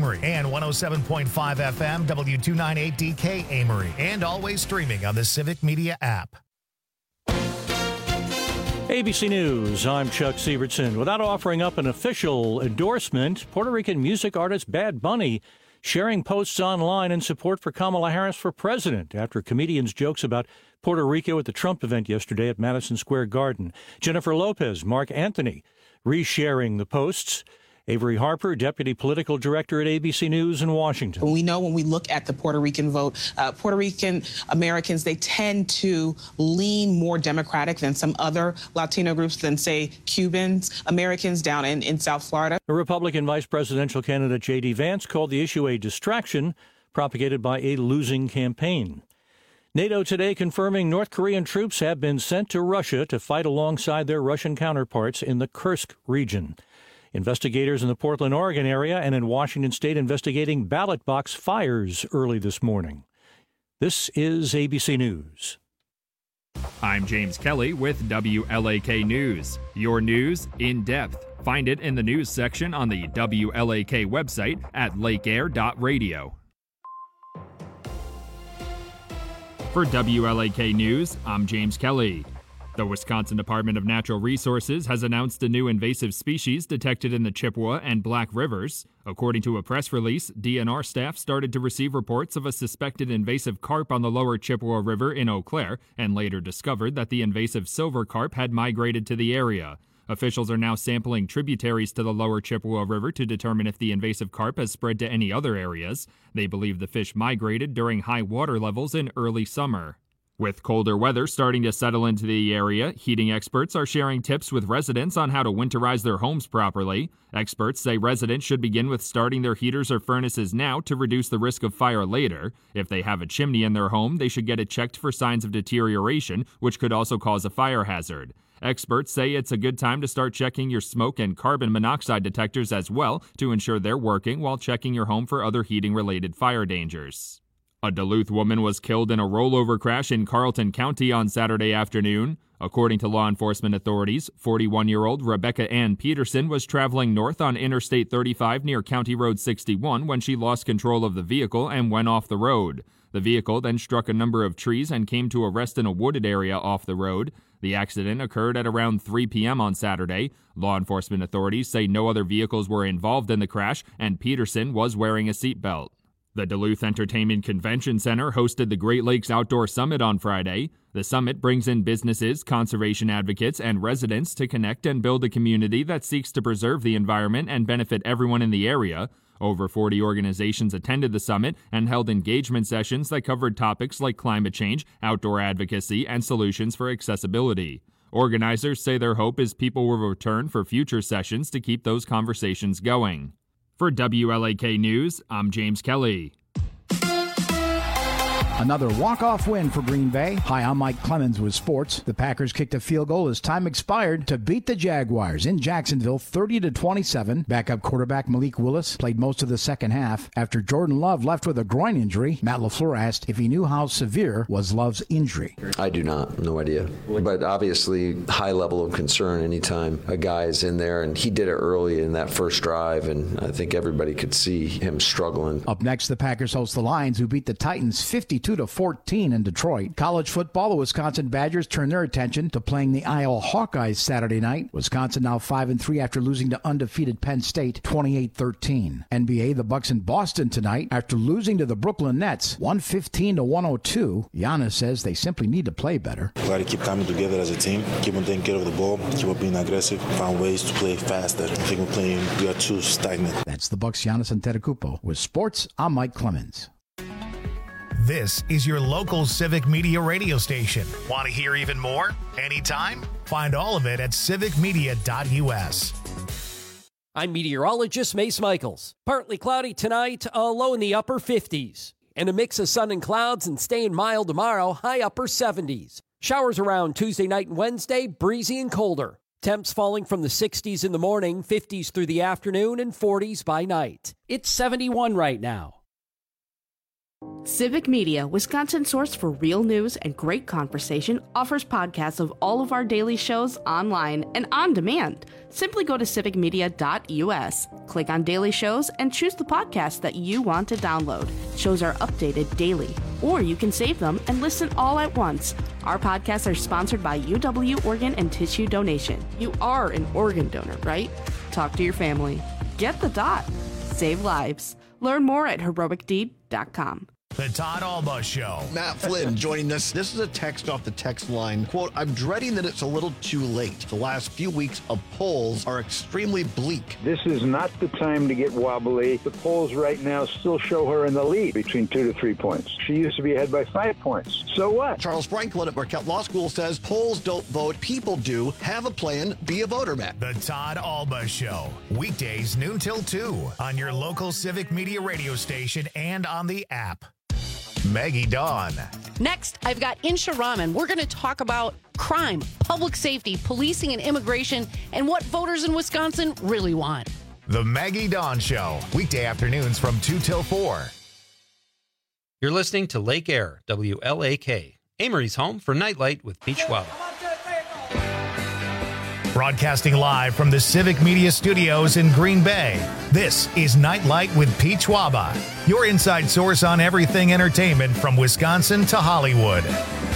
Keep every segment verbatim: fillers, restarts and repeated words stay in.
Amory, and one oh seven point five F M W two ninety-eight D K Amory, and always streaming on the Civic Media app. A B C News, I'm Chuck Sievertson. Without offering up an official endorsement, Puerto Rican music artist Bad Bunny sharing posts online in support for Kamala Harris for president after comedians' jokes about Puerto Rico at the Trump event yesterday at Madison Square Garden. Jennifer Lopez, Mark Anthony, resharing the posts. Avery Harper, Deputy Political Director at A B C News in Washington. We know when we look at the Puerto Rican vote, uh, Puerto Rican Americans, they tend to lean more Democratic than some other Latino groups than, say, Cubans, Americans down in, in South Florida. The Republican vice presidential candidate J D. Vance called the issue a distraction propagated by a losing campaign. NATO today confirming North Korean troops have been sent to Russia to fight alongside their Russian counterparts in the Kursk region. Investigators in the Portland, Oregon area and in Washington state investigating ballot box fires early this morning. This is A B C News. I'm James Kelly with W L A K News. Your news in depth. Find it in the news section on the W L A K website at lake air dot radio. For W L A K News, I'm James Kelly. The Wisconsin Department of Natural Resources has announced a new invasive species detected in the Chippewa and Black Rivers. According to a press release, D N R staff started to receive reports of a suspected invasive carp on the lower Chippewa River in Eau Claire and later discovered that the invasive silver carp had migrated to the area. Officials are now sampling tributaries to the lower Chippewa River to determine if the invasive carp has spread to any other areas. They believe the fish migrated during high water levels in early summer. With colder weather starting to settle into the area, heating experts are sharing tips with residents on how to winterize their homes properly. Experts say residents should begin with starting their heaters or furnaces now to reduce the risk of fire later. If they have a chimney in their home, they should get it checked for signs of deterioration, which could also cause a fire hazard. Experts say it's a good time to start checking your smoke and carbon monoxide detectors as well to ensure they're working while checking your home for other heating-related fire dangers. A Duluth woman was killed in a rollover crash in Carlton County on Saturday afternoon. According to law enforcement authorities, forty-one-year-old Rebecca Ann Peterson was traveling north on Interstate thirty-five near County Road sixty-one when she lost control of the vehicle and went off the road. The vehicle then struck a number of trees and came to a rest in a wooded area off the road. The accident occurred at around three p.m. on Saturday. Law enforcement authorities say no other vehicles were involved in the crash and Peterson was wearing a seatbelt. The Duluth Entertainment Convention Center hosted the Great Lakes Outdoor Summit on Friday. The summit brings in businesses, conservation advocates, and residents to connect and build a community that seeks to preserve the environment and benefit everyone in the area. Over forty organizations attended the summit and held engagement sessions that covered topics like climate change, outdoor advocacy, and solutions for accessibility. Organizers say their hope is people will return for future sessions to keep those conversations going. For W L A K News, I'm James Kelly. Another walk-off win for Green Bay. Hi, I'm Mike Clemens with sports. The Packers kicked a field goal as time expired to beat the Jaguars in Jacksonville thirty to twenty-seven. Backup quarterback Malik Willis played most of the second half. After Jordan Love left with a groin injury, Matt LaFleur asked if he knew how severe was Love's injury. I do not. No idea. But obviously, high level of concern anytime a guy is in there, and he did it early in that first drive, and I think everybody could see him struggling. Up next, the Packers host the Lions, who beat the Titans fifty-two to fourteen in Detroit. College football, the Wisconsin Badgers turn their attention to playing the Iowa Hawkeyes Saturday night. Wisconsin now five and three after losing to undefeated Penn State twenty-eight thirteen. N B A, the Bucks in Boston tonight after losing to the Brooklyn Nets one fifteen to one oh two. Giannis says they simply need to play better. We got to keep coming together as a team, keep on taking care of the ball, keep on being aggressive, find ways to play faster. I think we're playing, we are too stagnant. That's the Bucks' Giannis Antetokounmpo. With sports, I'm Mike Clemens. This is your local Civic Media radio station. Want to hear even more? Anytime? Find all of it at civic media dot u s. I'm meteorologist Mace Michaels. Partly cloudy tonight, a low in the upper fifties. And a mix of sun and clouds and staying mild tomorrow, high upper seventies. Showers around Tuesday night and Wednesday, breezy and colder. Temps falling from the sixties in the morning, fifties through the afternoon, and forties by night. It's seventy-one right now. Civic Media, Wisconsin's source for real news and great conversation, offers podcasts of all of our daily shows online and on demand. Simply go to civic media dot u s, click on Daily Shows, and choose the podcast that you want to download. Shows are updated daily, or you can save them and listen all at once. Our podcasts are sponsored by U W Organ and Tissue Donation. You are an organ donor, right? Talk to your family. Get the dot. Save lives. Learn more at heroic deed dot com. The Todd Alba Show. Matt Flynn joining us. This is a text off the text line. Quote, I'm dreading that it's a little too late. The last few weeks of polls are extremely bleak. This is not the time to get wobbly. The polls right now still show her in the lead between two to three points. She used to be ahead by five points. So what? Charles Franklin at Marquette Law School says polls don't vote, people do. Have a plan, be a voter, Matt. The Todd Alba Show. Weekdays noon till two on your local Civic Media radio station and on the app. Maggie Dawn. Next, I've got Insha Rahman. We're going to talk about crime, public safety, policing, and immigration, and what voters in Wisconsin really want. The Maggie Dawn Show. Weekday afternoons from two till four. You're listening to Lake Air, W L A K. Amory's home for Nightlight with Pete Schwab. Broadcasting live from the Civic Media Studios in Green Bay, this is Nightlight with Pete Schwaba, your inside source on everything entertainment from Wisconsin to Hollywood.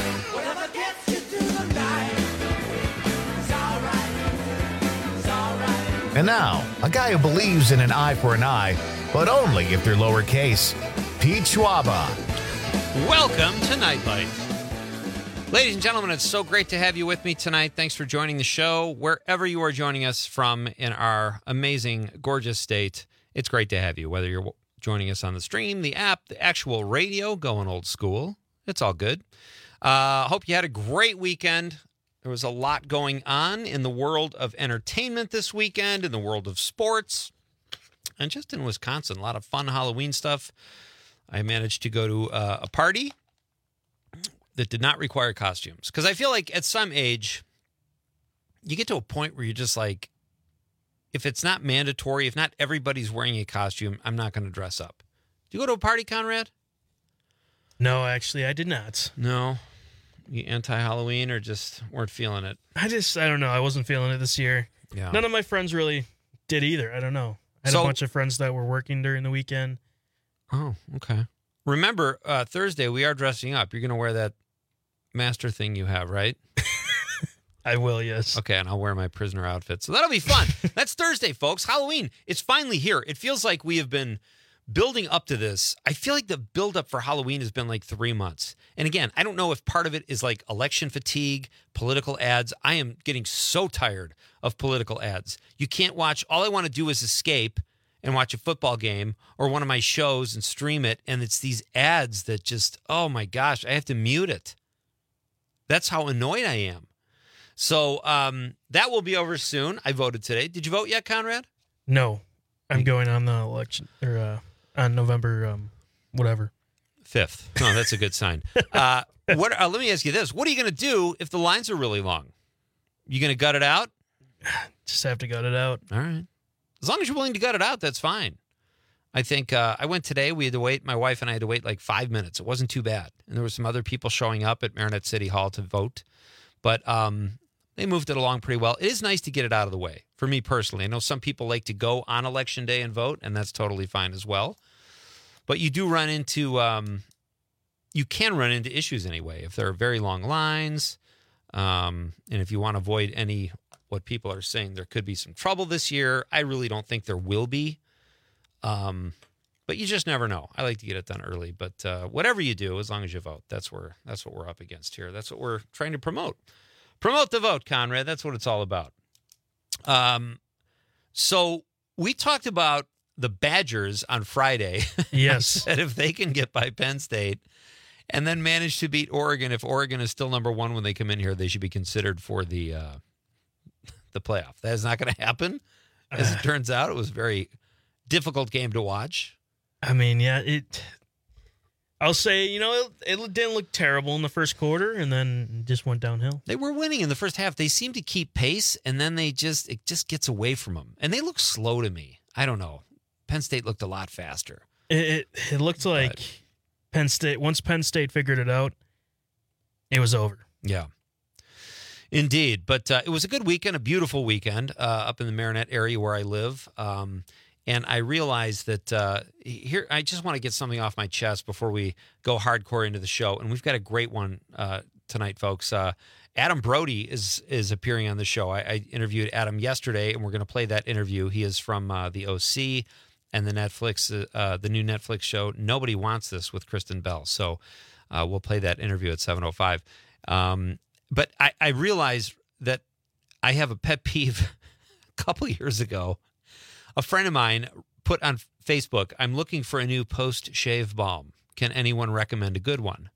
And now, a guy who believes in an eye for an eye, but only if they're lowercase, Pete Schwaba. Welcome to Nightlight. Ladies and gentlemen, it's so great to have you with me tonight. Thanks for joining the show. Wherever you are joining us from in our amazing, gorgeous state, it's great to have you. Whether you're joining us on the stream, the app, the actual radio, going old school, it's all good. I uh, hope you had a great weekend. There was a lot going on in the world of entertainment this weekend, in the world of sports, and just in Wisconsin. A lot of fun Halloween stuff. I managed to go to uh, a party that did not require costumes. Because I feel like at some age, you get to a point where you're just like, if it's not mandatory, if not everybody's wearing a costume, I'm not going to dress up. Did you go to a party, Conrad? No, actually, I did not. No? You anti-Halloween or just weren't feeling it? I just, I don't know. I wasn't feeling it this year. Yeah. None of my friends really did either. I don't know. I had So- a bunch of friends that were working during the weekend. Oh, okay. Remember, uh, Thursday, we are dressing up. You're going to wear that master thing you have, right? I will, yes. Okay, and I'll wear my prisoner outfit. So that'll be fun. That's Thursday, folks. Halloween. It's finally here. It feels like we have been building up to this. I feel like the buildup for Halloween has been like three months. And again, I don't know if part of it is like election fatigue, political ads. I am getting so tired of political ads. You can't watch. All I want to do is escape and watch a football game or one of my shows and stream it. And it's these ads that just, oh my gosh, I have to mute it. That's how annoyed I am. So um, that will be over soon. I voted today. Did you vote yet, Conrad? No, I'm going on the election, or uh, on November, um, whatever. fifth. No, that's a good sign. Uh, what? Uh, let me ask you this. What are you going to do if the lines are really long? You going to gut it out? Just have to gut it out. All right. As long as you're willing to gut it out, that's fine. I think uh, I went today. We had to wait. My wife and I had to wait like five minutes. It wasn't too bad. And there were some other people showing up at Marinette City Hall to vote. But um, they moved it along pretty well. It is nice to get it out of the way. For me personally, I know some people like to go on Election Day and vote, and that's totally fine as well. But you do run into, um, you can run into issues anyway. If there are very long lines, um, and if you want to avoid any, what people are saying, there could be some trouble this year. I really don't think there will be. Um, but you just never know. I like to get it done early, but uh, whatever you do, as long as you vote, that's where that's what we're up against here. That's what we're trying to promote. Promote the vote, Conrad. That's what it's all about. Um, so we talked about the Badgers on Friday. Yes. I said if they can get by Penn State and then manage to beat Oregon, if Oregon is still number one when they come in here, they should be considered for the uh, the playoff. That is not going to happen. As it turns out, it was a very difficult game to watch. I mean, yeah, it. I'll say, you know, it, it didn't look terrible in the first quarter, and then just went downhill. They were winning in the first half. They seem to keep pace, and then they just it just gets away from them. And they look slow to me. I don't know. Penn State looked a lot faster. It it, it looked like but, Penn State, once Penn State figured it out, it was over. Yeah. Indeed. But uh, it was a good weekend, a beautiful weekend uh, up in the Marinette area where I live. Um, and I realized that uh, here, I just want to get something off my chest before we go hardcore into the show. And we've got a great one uh, tonight, folks. Uh, Adam Brody is is appearing on the show. I, I interviewed Adam yesterday, and we're going to play that interview. He is from uh, the O C and the Netflix, uh, the new Netflix show, Nobody Wants This with Kristen Bell. So uh, we'll play that interview at seven oh five. Um, but I, I realized that I have a pet peeve. A couple years ago, a friend of mine put on Facebook, I'm looking for a new post-shave balm. Can anyone recommend a good one?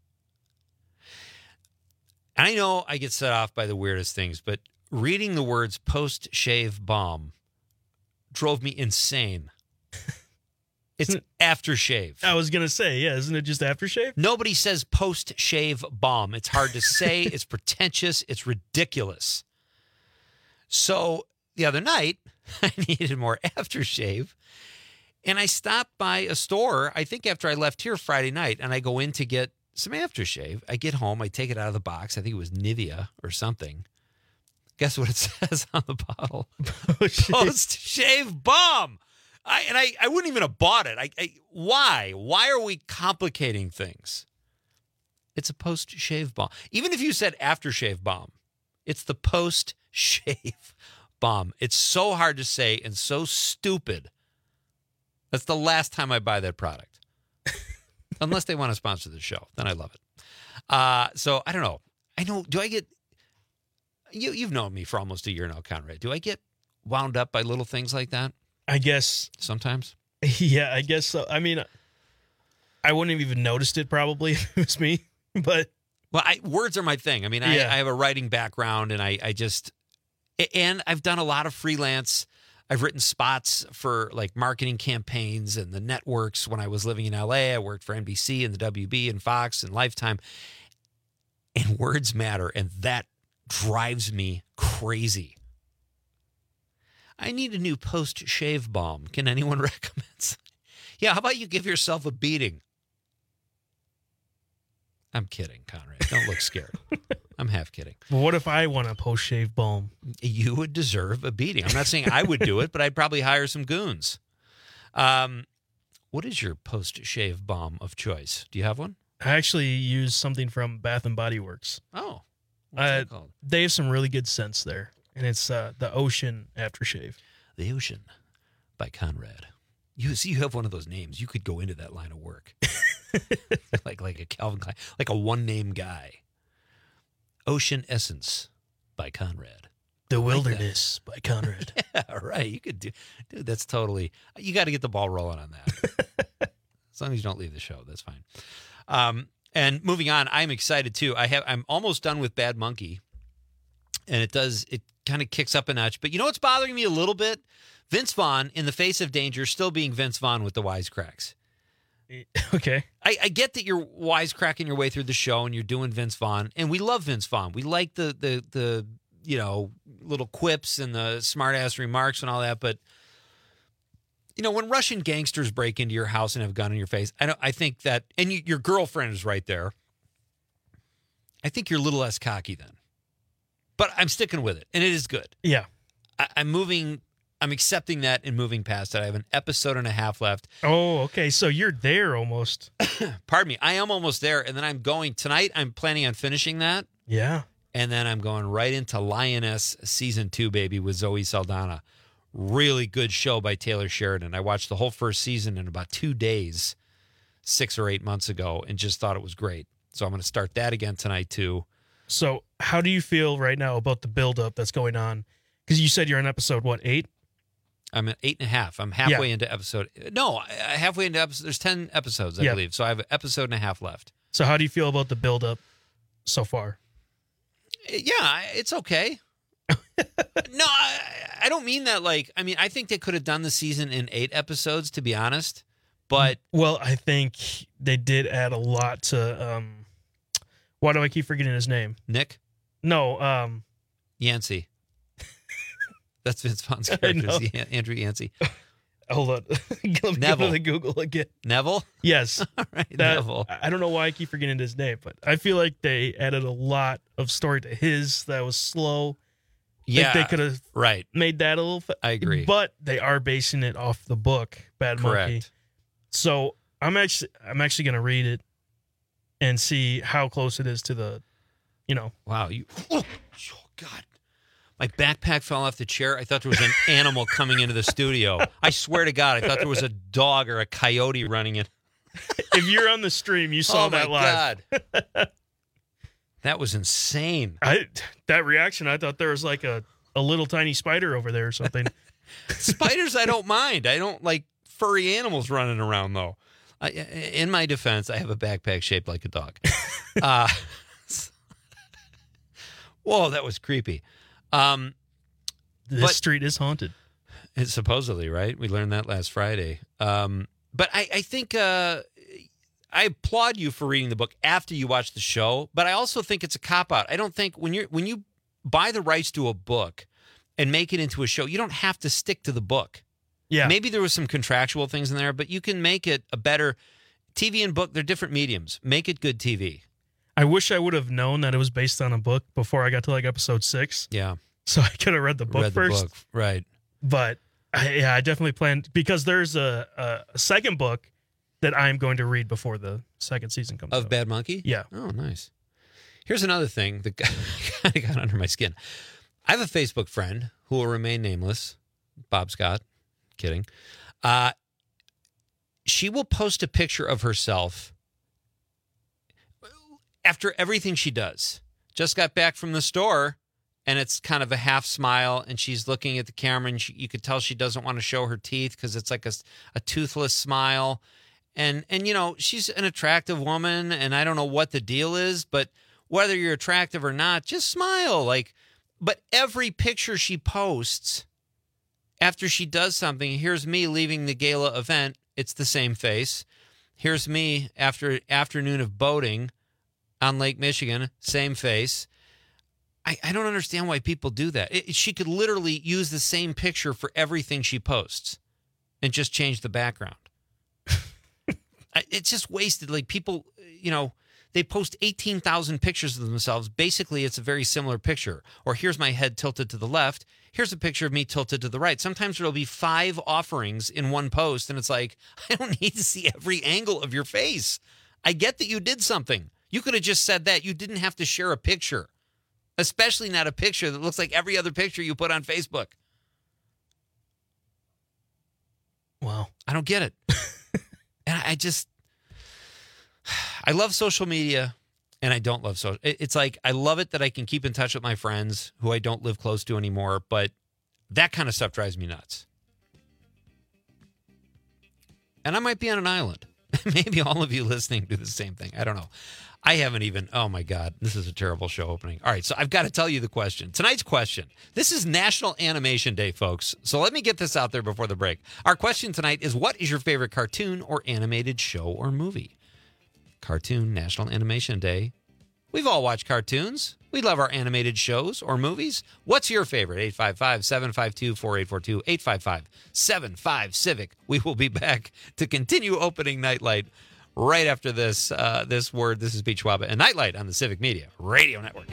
And I know I get set off by the weirdest things, but reading the words post-shave balm drove me insane. It's aftershave. I was going to say, yeah, isn't it just aftershave? Nobody says post-shave balm. It's hard to say. It's pretentious. It's ridiculous. So the other night, I needed more aftershave, and I stopped by a store, I think after I left here Friday night, and I go in to get some aftershave. I get home. I take it out of the box. I think it was Nivea or something. Guess what it says on the bottle? Post-shave balm. I, and I, I wouldn't even have bought it. I, I why? Why are we complicating things? It's a post-shave balm. Even if you said aftershave balm, it's the post-shave balm. It's so hard to say and so stupid. That's the last time I buy that product. Unless they want to sponsor the show. Then I love it. Uh, so I don't know. I know, do I get, you, you've known me for almost a year now, Conrad. Do I get wound up by little things like that? I guess. Sometimes? Yeah, I guess so. I mean, I wouldn't have even noticed it probably if it was me, but. Well, I, words are my thing. I mean, I, Yeah. I have a writing background, and I, I just, and I've done a lot of freelance. I've written spots for like marketing campaigns and the networks. When I was living in L A, I worked for N B C and the W B and Fox and Lifetime. And words matter, and that drives me crazy. I need a new post-shave balm. Can anyone recommend? Yeah, how about you give yourself a beating? I'm kidding, Conrad. Don't look scared. I'm half kidding. Well, what if I want a post-shave balm? You would deserve a beating. I'm not saying I would do it, but I'd probably hire some goons. Um, what is your post-shave balm of choice? Do you have one? I actually use something from Bath and Body Works. Oh, what's uh, that called? They have some really good scents there, and it's uh, the Ocean Aftershave. The Ocean by Conrad. You see, you have one of those names. You could go into that line of work, like like a Calvin Klein, like a one-name guy. Ocean Essence by Conrad. The Wilderness by Conrad. Yeah, right. You could do, dude. That's totally. You got to get the ball rolling on that. As long as you don't leave the show, that's fine. Um, and moving on, I'm excited too. I have. I'm almost done with Bad Monkey, and it does. It kind of kicks up a notch. But you know what's bothering me a little bit? Vince Vaughn, in the face of danger, still being Vince Vaughn with the wisecracks. Okay. I, I get that you're wisecracking your way through the show and you're doing Vince Vaughn, and we love Vince Vaughn. We like the the the you know little quips and the smart ass remarks and all that. But you know, when Russian gangsters break into your house and have a gun in your face, I don't. I think that, and you, your girlfriend is right there. I think you're a little less cocky then. But I'm sticking with it, and it is good. Yeah. I, I'm moving. I'm accepting that and moving past it. I have an episode and a half left. Oh, okay. So you're there almost. Pardon me. I am almost there. And then I'm going tonight. I'm planning on finishing that. Yeah. And then I'm going right into Lioness season two, baby, with Zoe Saldana. Really good show by Taylor Sheridan. I watched the whole first season in about two days, six or eight months ago, and just thought it was great. So I'm going to start that again tonight, too. So how do you feel right now about the buildup that's going on? Because you said you're on episode, what, eight? I'm at eight and a half. I'm halfway Yeah. into episode. No, I- halfway into episode. There's ten episodes, I Yeah. believe. So I have an episode and a half left. So how do you feel about the buildup so far? Yeah, it's okay. no, I, I don't mean that like, I mean, I think they could have done the season in eight episodes, to be honest. But Well, I think they did add a lot to, um, why do I keep forgetting his name? Nick? No, um, Yancey. That's Vince Vaughn's I character, know. is Yan- Andrew Yancey. hold on. Let me go Neville. to the Google again. Neville? Yes. All right, That- Neville. I don't know why I keep forgetting his name, but I feel like they added a lot of story to his that was slow. Yeah, Like they could have right. made that a little. Fa- I agree. But they are basing it off the book Bad Correct. Monkey. So I'm actually I'm actually gonna read it and see how close it is to the, you know. Wow, you. Oh, God. My backpack fell off the chair. I thought there was an animal coming into the studio. I swear to God, I thought there was a dog or a coyote running in. If you're on the stream, you saw oh that my live. God. That was insane. I that reaction, I thought there was like a, a little tiny spider over there or something. Spiders, I don't mind. I don't like furry animals running around, though. I, in my defense, I have a backpack shaped like a dog. Uh, whoa, that was creepy. Um, This but- street is haunted. It's supposedly, right? We learned that last Friday. Um, but I, I think uh, I applaud you for reading the book after you watch the show. But I also think it's a cop out. I don't think when you when you buy the rights to a book and make it into a show, you don't have to stick to the book. Yeah. Maybe there was some contractual things in there, but you can make it a better T V and book. They're different mediums. Make it good T V. I wish I would have known that it was based on a book before I got to like episode six. Yeah. So I could have read the book Read the first. book, right? But I, yeah, I definitely plan because there's a, a, a second book that I'm going to read before the second season comes Of out. Bad Monkey? Yeah. Oh, nice. Here's another thing that kind of got under my skin. I have a Facebook friend who will remain nameless. Bob Scott. Kidding. Uh, she will post a picture of herself after everything she does. Just got back from the store, and it's kind of a half smile, and she's looking at the camera, and she, you could tell she doesn't want to show her teeth because it's like a, a toothless smile. And, and, you know, she's an attractive woman, and I don't know what the deal is, but whether you're attractive or not, just smile. Like, but every picture she posts after she does something, here's me leaving the gala event, it's the same face. Here's me after afternoon of boating on Lake Michigan, same face. I, I don't understand why people do that. It, she could literally use the same picture for everything she posts and just change the background. I, it's just wasted. Like people, you know, they post eighteen thousand pictures of themselves. Basically, it's a very similar picture. Or here's my head tilted to the left. Here's a picture of me tilted to the right. Sometimes there'll be five offerings in one post, and it's like, I don't need to see every angle of your face. I get that you did something. You could have just said that. You didn't have to share a picture, especially not a picture that looks like every other picture you put on Facebook. Wow. I don't get it. And I just, I love social media, and I don't love social. It's like, I love it that I can keep in touch with my friends who I don't live close to anymore, but that kind of stuff drives me nuts. And I might be on an island. Maybe all of you listening do the same thing. I don't know. I haven't even, oh my God, this is a terrible show opening. All right, so I've got to tell you the question. Tonight's question. This is National Animation Day, folks. So let me get this out there before the break. Our question tonight is, what is your favorite cartoon or animated show or movie? Cartoon National Animation Day. We've all watched cartoons. We love our animated shows or movies. What's your favorite? eight five five, seven five two, four eight four two, eight five five, seven five, Civic. We will be back to continue opening Nightlight right after this uh, this word. This is Pete Schwab and Nightlight on the Civic Media Radio Network.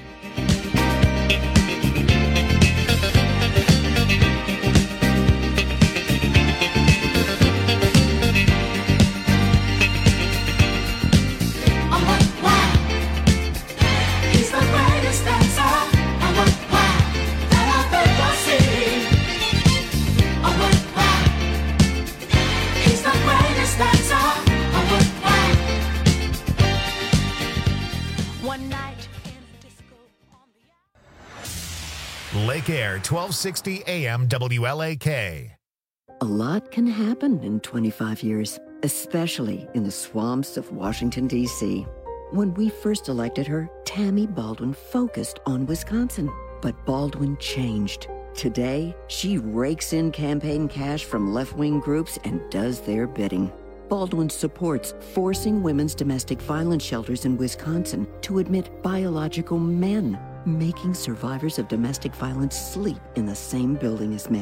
Lake Air, twelve sixty A M W L A K. A lot can happen in twenty-five years, especially in the swamps of Washington, D C When we first elected her, Tammy Baldwin focused on Wisconsin. But Baldwin changed. Today, she rakes in campaign cash from left-wing groups and does their bidding. Baldwin supports forcing women's domestic violence shelters in Wisconsin to admit biological men, making survivors of domestic violence sleep in the same building as men.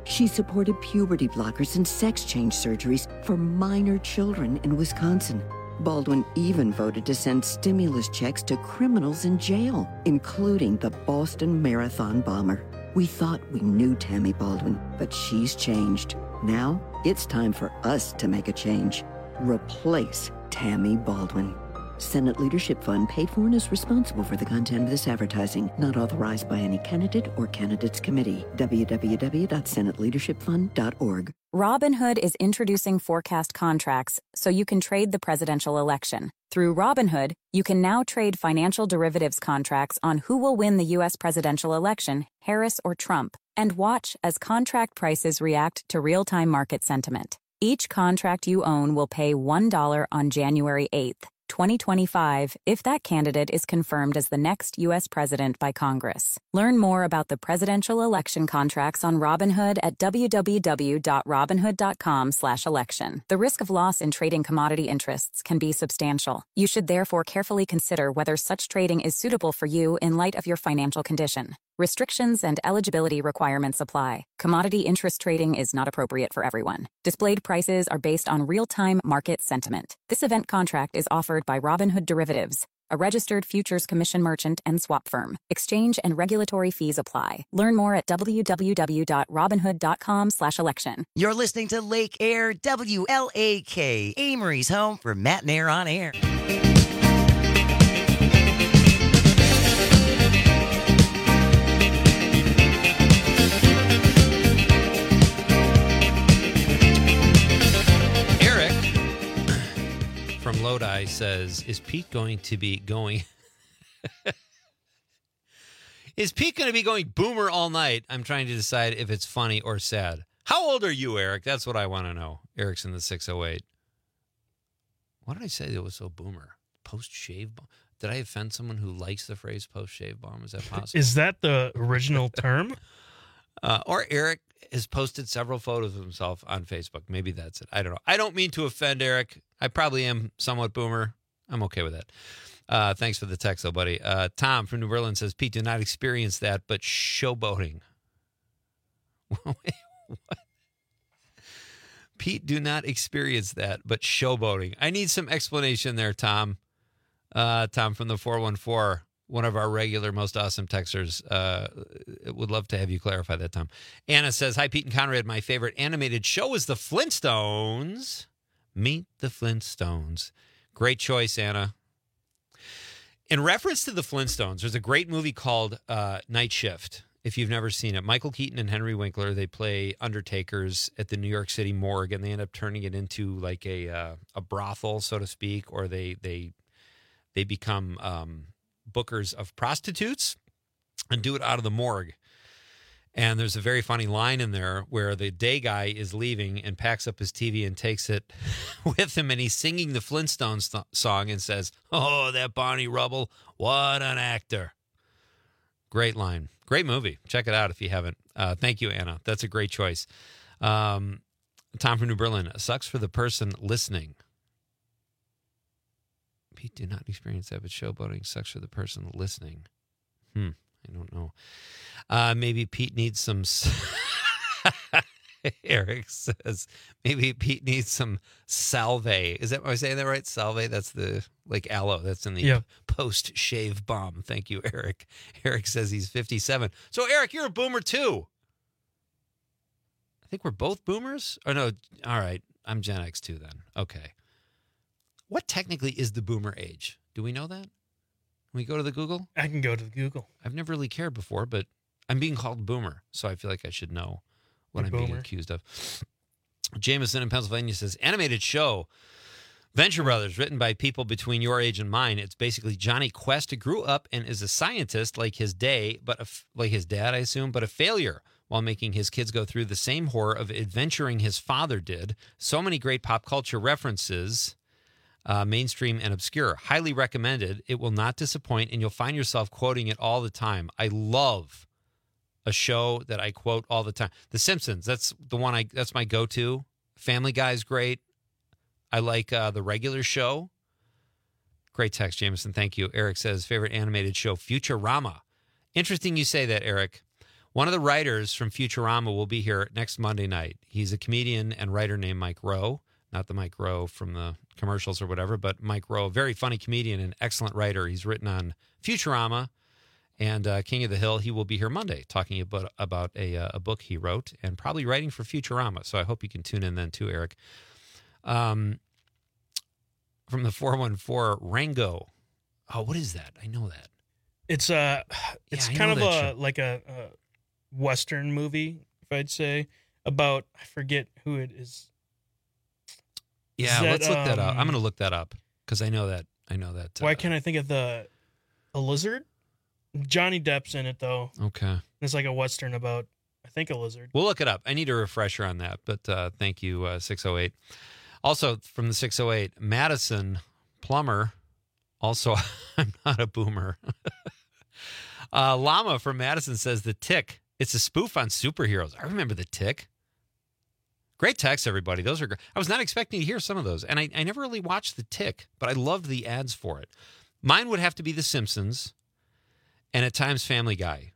She supported puberty blockers and sex change surgeries for minor children in Wisconsin. Baldwin even voted to send stimulus checks to criminals in jail, including the Boston Marathon bomber. We thought we knew Tammy Baldwin, but she's changed. Now it's time for us to make a change. Replace Tammy Baldwin. Senate Leadership Fund paid for and is responsible for the content of this advertising, not authorized by any candidate or candidates committee. w w w dot senate leadership fund dot org. Robinhood is introducing forecast contracts so you can trade the presidential election. Through Robinhood, you can now trade financial derivatives contracts on who will win the U S presidential election, Harris or Trump, and watch as contract prices react to real-time market sentiment. Each contract you own will pay one dollar on January eighth, twenty twenty-five, if that candidate is confirmed as the next U S president by Congress. Learn more about the presidential election contracts on Robinhood at w w w dot robinhood dot com slash election. The risk of loss in trading commodity interests can be substantial. You should therefore carefully consider whether such trading is suitable for you in light of your financial condition. Restrictions and eligibility requirements apply. Commodity interest trading is not appropriate for everyone. Displayed prices are based on real-time market sentiment. This event contract is offered by Robinhood Derivatives, a registered futures commission merchant and swap firm. Exchange and regulatory fees apply. Learn more at w w w dot robinhood dot com slash election. You're listening to Lake Air W L A K, Amory's home for Matt and Air on Air. From Lodi says, is Pete going to be going... is Pete going to be going boomer all night? I'm trying to decide if it's funny or sad. How old are you, Eric? That's what I want to know. Eric's in the six oh eight. What did I say that was so boomer? Post-shave bomb? Did I offend someone who likes the phrase post-shave bomb? Is that possible? Is that the original term? uh, or Eric has posted several photos of himself on Facebook. Maybe that's it. I don't know. I don't mean to offend Eric. I probably am somewhat boomer. I'm okay with that. Uh, thanks for the text, though, buddy. Uh, Tom from New Berlin says, Pete did not experience that, but showboating. What? Pete do not experience that, but showboating. I need some explanation there, Tom. Uh, Tom from the four one four, one of our regular, most awesome texters. Uh, would love to have you clarify that, Tom. Anna says, hi, Pete and Conrad. My favorite animated show is The Flintstones. Meet the Flintstones. Great choice, Anna. In reference to the Flintstones, there's a great movie called uh, Night Shift, if you've never seen it. Michael Keaton and Henry Winkler, they play undertakers at the New York City morgue, and they end up turning it into like a uh, a brothel, so to speak, or they they they become um, bookers of prostitutes and do it out of the morgue. And there's a very funny line in there where the day guy is leaving and packs up his T V and takes it with him, and he's singing the Flintstones th- song and says, oh, that Barney Rubble, what an actor. Great line. Great movie. Check it out if you haven't. Uh, thank you, Anna. That's a great choice. Um, Tom from New Berlin. Sucks for the person listening. Pete did not experience that, but showboating sucks for the person listening. Hmm. I don't know. Uh, maybe Pete needs some... Eric says, maybe Pete needs some salve. Is that, am I saying that right? Salve? That's the, like aloe. That's in the yeah. post-shave bomb. Thank you, Eric. Eric says he's fifty-seven. So, Eric, you're a boomer, too. I think we're both boomers? Or no, all right. I'm Gen X, too, then. Okay. What technically is the boomer age? Do we know that? Can we go to the Google? I can go to the Google. I've never really cared before, but I'm being called boomer, so I feel like I should know what I'm being accused of. Jameson in Pennsylvania says, animated show, Venture Brothers, written by people between your age and mine. It's basically Johnny Quest, who grew up and is a scientist like his day, but a, like his dad, I assume, but a failure while making his kids go through the same horror of adventuring his father did. So many great pop culture references, uh, mainstream and obscure. Highly recommended. It will not disappoint, and you'll find yourself quoting it all the time. I love a show that I quote all the time. The Simpsons, that's the one I that's my go-to. Family Guy's great. I like uh, The Regular Show. Great text, Jameson. Thank you. Eric says, favorite animated show, Futurama. Interesting you say that, Eric. One of the writers from Futurama will be here next Monday night. He's a comedian and writer named Mike Rowe, not the Mike Rowe from the commercials or whatever, but Mike Rowe, very funny comedian and excellent writer. He's written on Futurama and uh, King of the Hill. He will be here Monday talking about, about a, uh, a book he wrote and probably writing for Futurama. So I hope you can tune in then too, Eric. Um, from the four one four, Rango. Oh, what is that? I know that. It's uh it's Yeah, I kind know of that a show. like a, a Western movie, if I'd say, about I forget who it is. Yeah, Is that, let's look that up. um, I'm going to look that up because I know that. I know that. Why can't I think of the a lizard? Johnny Depp's in it though. Okay. It's like a Western about I think a lizard. We'll look it up. I need a refresher on that, but uh, thank you, uh, six oh eight. Also, from the six oh eight, Madison Plummer. Also, I'm not a boomer. uh, Llama from Madison says, The Tick. It's a spoof on superheroes. I remember The Tick. Great text, everybody. Those are great. I was not expecting to hear some of those, and I, I never really watched The Tick, but I loved the ads for it. Mine would have to be The Simpsons and at times Family Guy.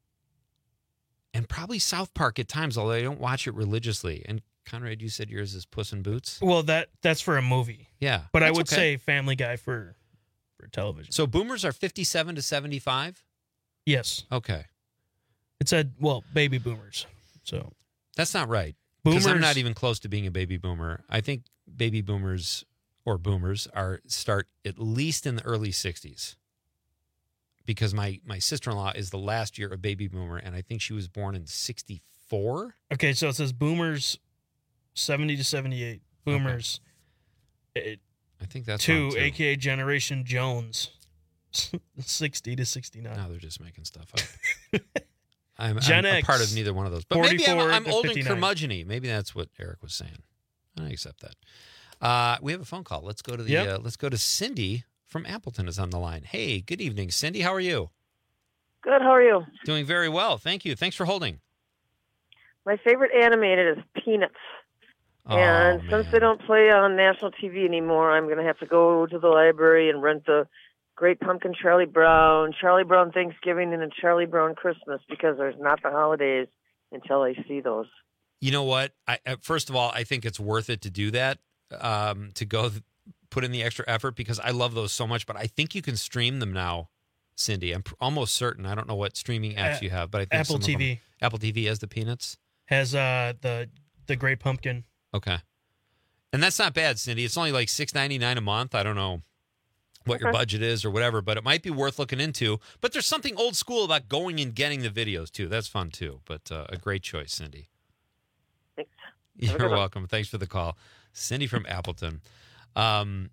And probably South Park at times, although I don't watch it religiously. And Conrad, you said yours is Puss in Boots? Well, that that's for a movie. Yeah. But I that's would okay. say Family Guy for for television. So boomers are fifty-seven to seventy-five? Yes. Okay. It said, well, baby boomers. So That's not right. Because I'm Boomers- not even close to being a baby boomer. I think baby boomers or boomers are start at least in the early sixties. Because my, my sister-in-law is the last year of baby boomer, and I think she was born in sixty-four. Okay, so it says boomers seventy to seventy-eight. Boomers it, I think that's two, wrong, too. aka Generation Jones, sixty to sixty-nine. No, they're just making stuff up. I'm, Gen I'm a X, part of neither one of those. But maybe I'm, forty-four I'm to old and fifty-nine. curmudgeon-y. Maybe that's what Eric was saying. I accept that. Uh, we have a phone call. Let's go to the. Yep. Uh, let's go to Cindy from Appleton is on the line. Hey, good evening, Cindy. How are you? Good. How are you? Doing very well. Thank you. Thanks for holding. My favorite animated is Peanuts. Oh, and since they don't play on national T V anymore, I'm going to have to go to the library and rent the Great Pumpkin Charlie Brown, Charlie Brown Thanksgiving, and a Charlie Brown Christmas because there's not the holidays until I see those. You know what? I, uh, first of all, I think it's worth it to do that, um, to go th- put in the extra effort because I love those so much. But I think you can stream them now, Cindy. I'm pr- almost certain. I don't know what streaming apps A- you have, but I think Apple some of T V. them- Apple T V has the Peanuts. Has uh the the Great Pumpkin. Okay. And that's not bad, Cindy. It's only like six ninety-nine a month. I don't know what your Okay. budget is or whatever, but it might be worth looking into. But there's something old school about going and getting the videos, too. That's fun, too. But uh, a great choice, Cindy. Thanks. You're Have a good one. welcome. Thanks for the call. Cindy from Appleton. Um,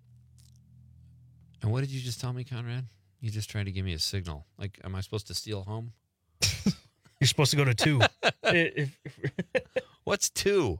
and what did you just tell me, Conrad? You just tried to give me a signal. Like, am I supposed to steal home? You're supposed to go to two. If- if- What's two?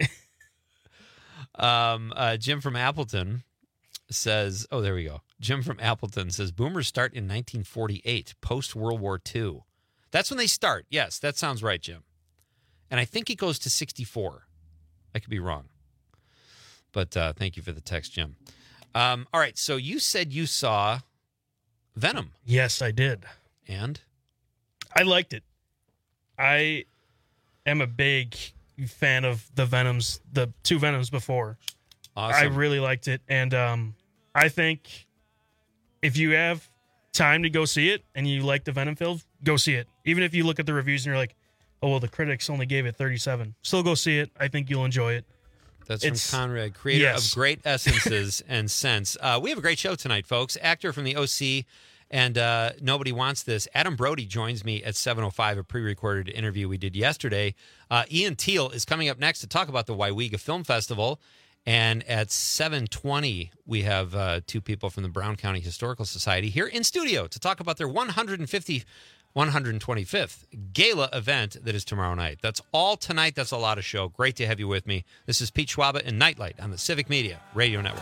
um, uh, Jim from Appleton says, oh, there we go. Jim from Appleton says, boomers start in nineteen forty-eight, post-World War Two. That's when they start. Yes, that sounds right, Jim. And I think it goes to sixty-four. I could be wrong. But uh, thank you for the text, Jim. Um, all right, so you said you saw Venom. yes, I did. And? I liked it. I am a big fan of the Venoms, the two Venoms before. Awesome. I really liked it, and um, I think if you have time to go see it and you like the Venom film, go see it. Even if you look at the reviews and you're like, "Oh well, the critics only gave it thirty-seven." Still go see it. I think you'll enjoy it. That's It's- from Conrad, creator yes. of great essences and scents. Uh, we have a great show tonight, folks. Actor from the O C and uh, Nobody Wants This. Adam Brody joins me at seven oh five, a pre-recorded interview we did yesterday. Uh, Ian Teal is coming up next to talk about the Waiwiga Film Festival. And at seven twenty, we have uh, two people from the Brown County Historical Society here in studio to talk about their one hundred fifty, one hundred twenty-fifth gala event that is tomorrow night. That's all tonight. That's a lot of show. Great to have you with me. This is Pete Schwaba and Nightlight on the Civic Media Radio Network.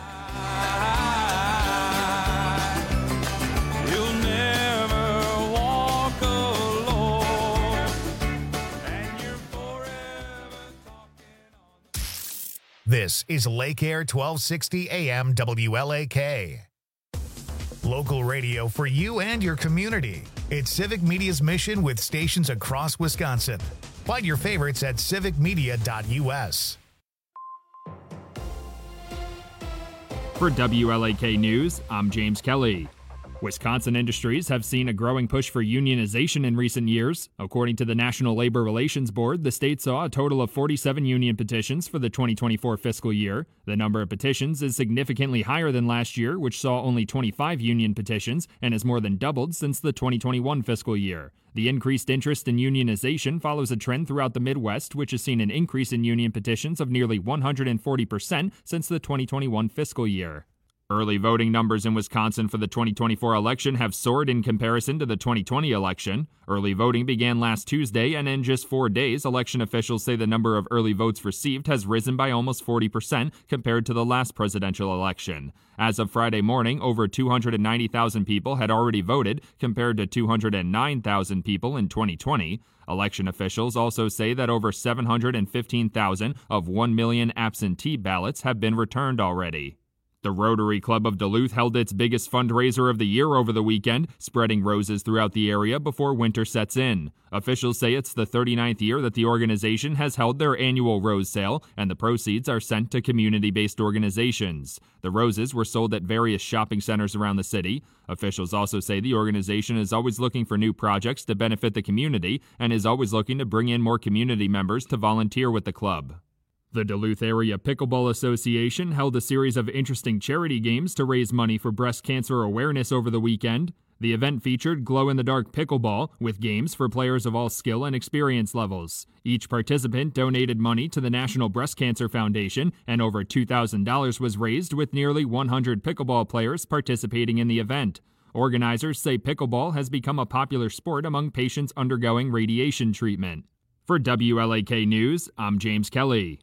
You'll never walk alone, and you're This is Lake Air twelve sixty A M W L A K. Local radio for you and your community. It's Civic Media's mission with stations across Wisconsin. Find your favorites at civic media dot u s. For W L A K News, I'm James Kelly. Wisconsin industries have seen a growing push for unionization in recent years. According to the National Labor Relations Board, the state saw a total of forty-seven union petitions for the twenty twenty-four fiscal year. The number of petitions is significantly higher than last year, which saw only twenty-five union petitions, and has more than doubled since the twenty twenty-one fiscal year. The increased interest in unionization follows a trend throughout the Midwest, which has seen an increase in union petitions of nearly one hundred forty percent since the twenty twenty-one fiscal year. Early voting numbers in Wisconsin for the twenty twenty-four election have soared in comparison to the twenty twenty election. Early voting began last Tuesday, and in just four days, election officials say the number of early votes received has risen by almost forty percent compared to the last presidential election. As of Friday morning, over two hundred ninety thousand people had already voted, compared to two hundred nine thousand people in twenty twenty. Election officials also say that over seven hundred fifteen thousand of one million absentee ballots have been returned already. The Rotary Club of Duluth held its biggest fundraiser of the year over the weekend, spreading roses throughout the area before winter sets in. Officials say it's the thirty-ninth year that the organization has held their annual rose sale, and the proceeds are sent to community-based organizations. The roses were sold at various shopping centers around the city. Officials also say the organization is always looking for new projects to benefit the community and is always looking to bring in more community members to volunteer with the club. The Duluth Area Pickleball Association held a series of interesting charity games to raise money for breast cancer awareness over the weekend. The event featured glow-in-the-dark pickleball, with games for players of all skill and experience levels. Each participant donated money to the National Breast Cancer Foundation, and over two thousand dollars was raised with nearly one hundred pickleball players participating in the event. Organizers say pickleball has become a popular sport among patients undergoing radiation treatment. For W L A K News, I'm James Kelly.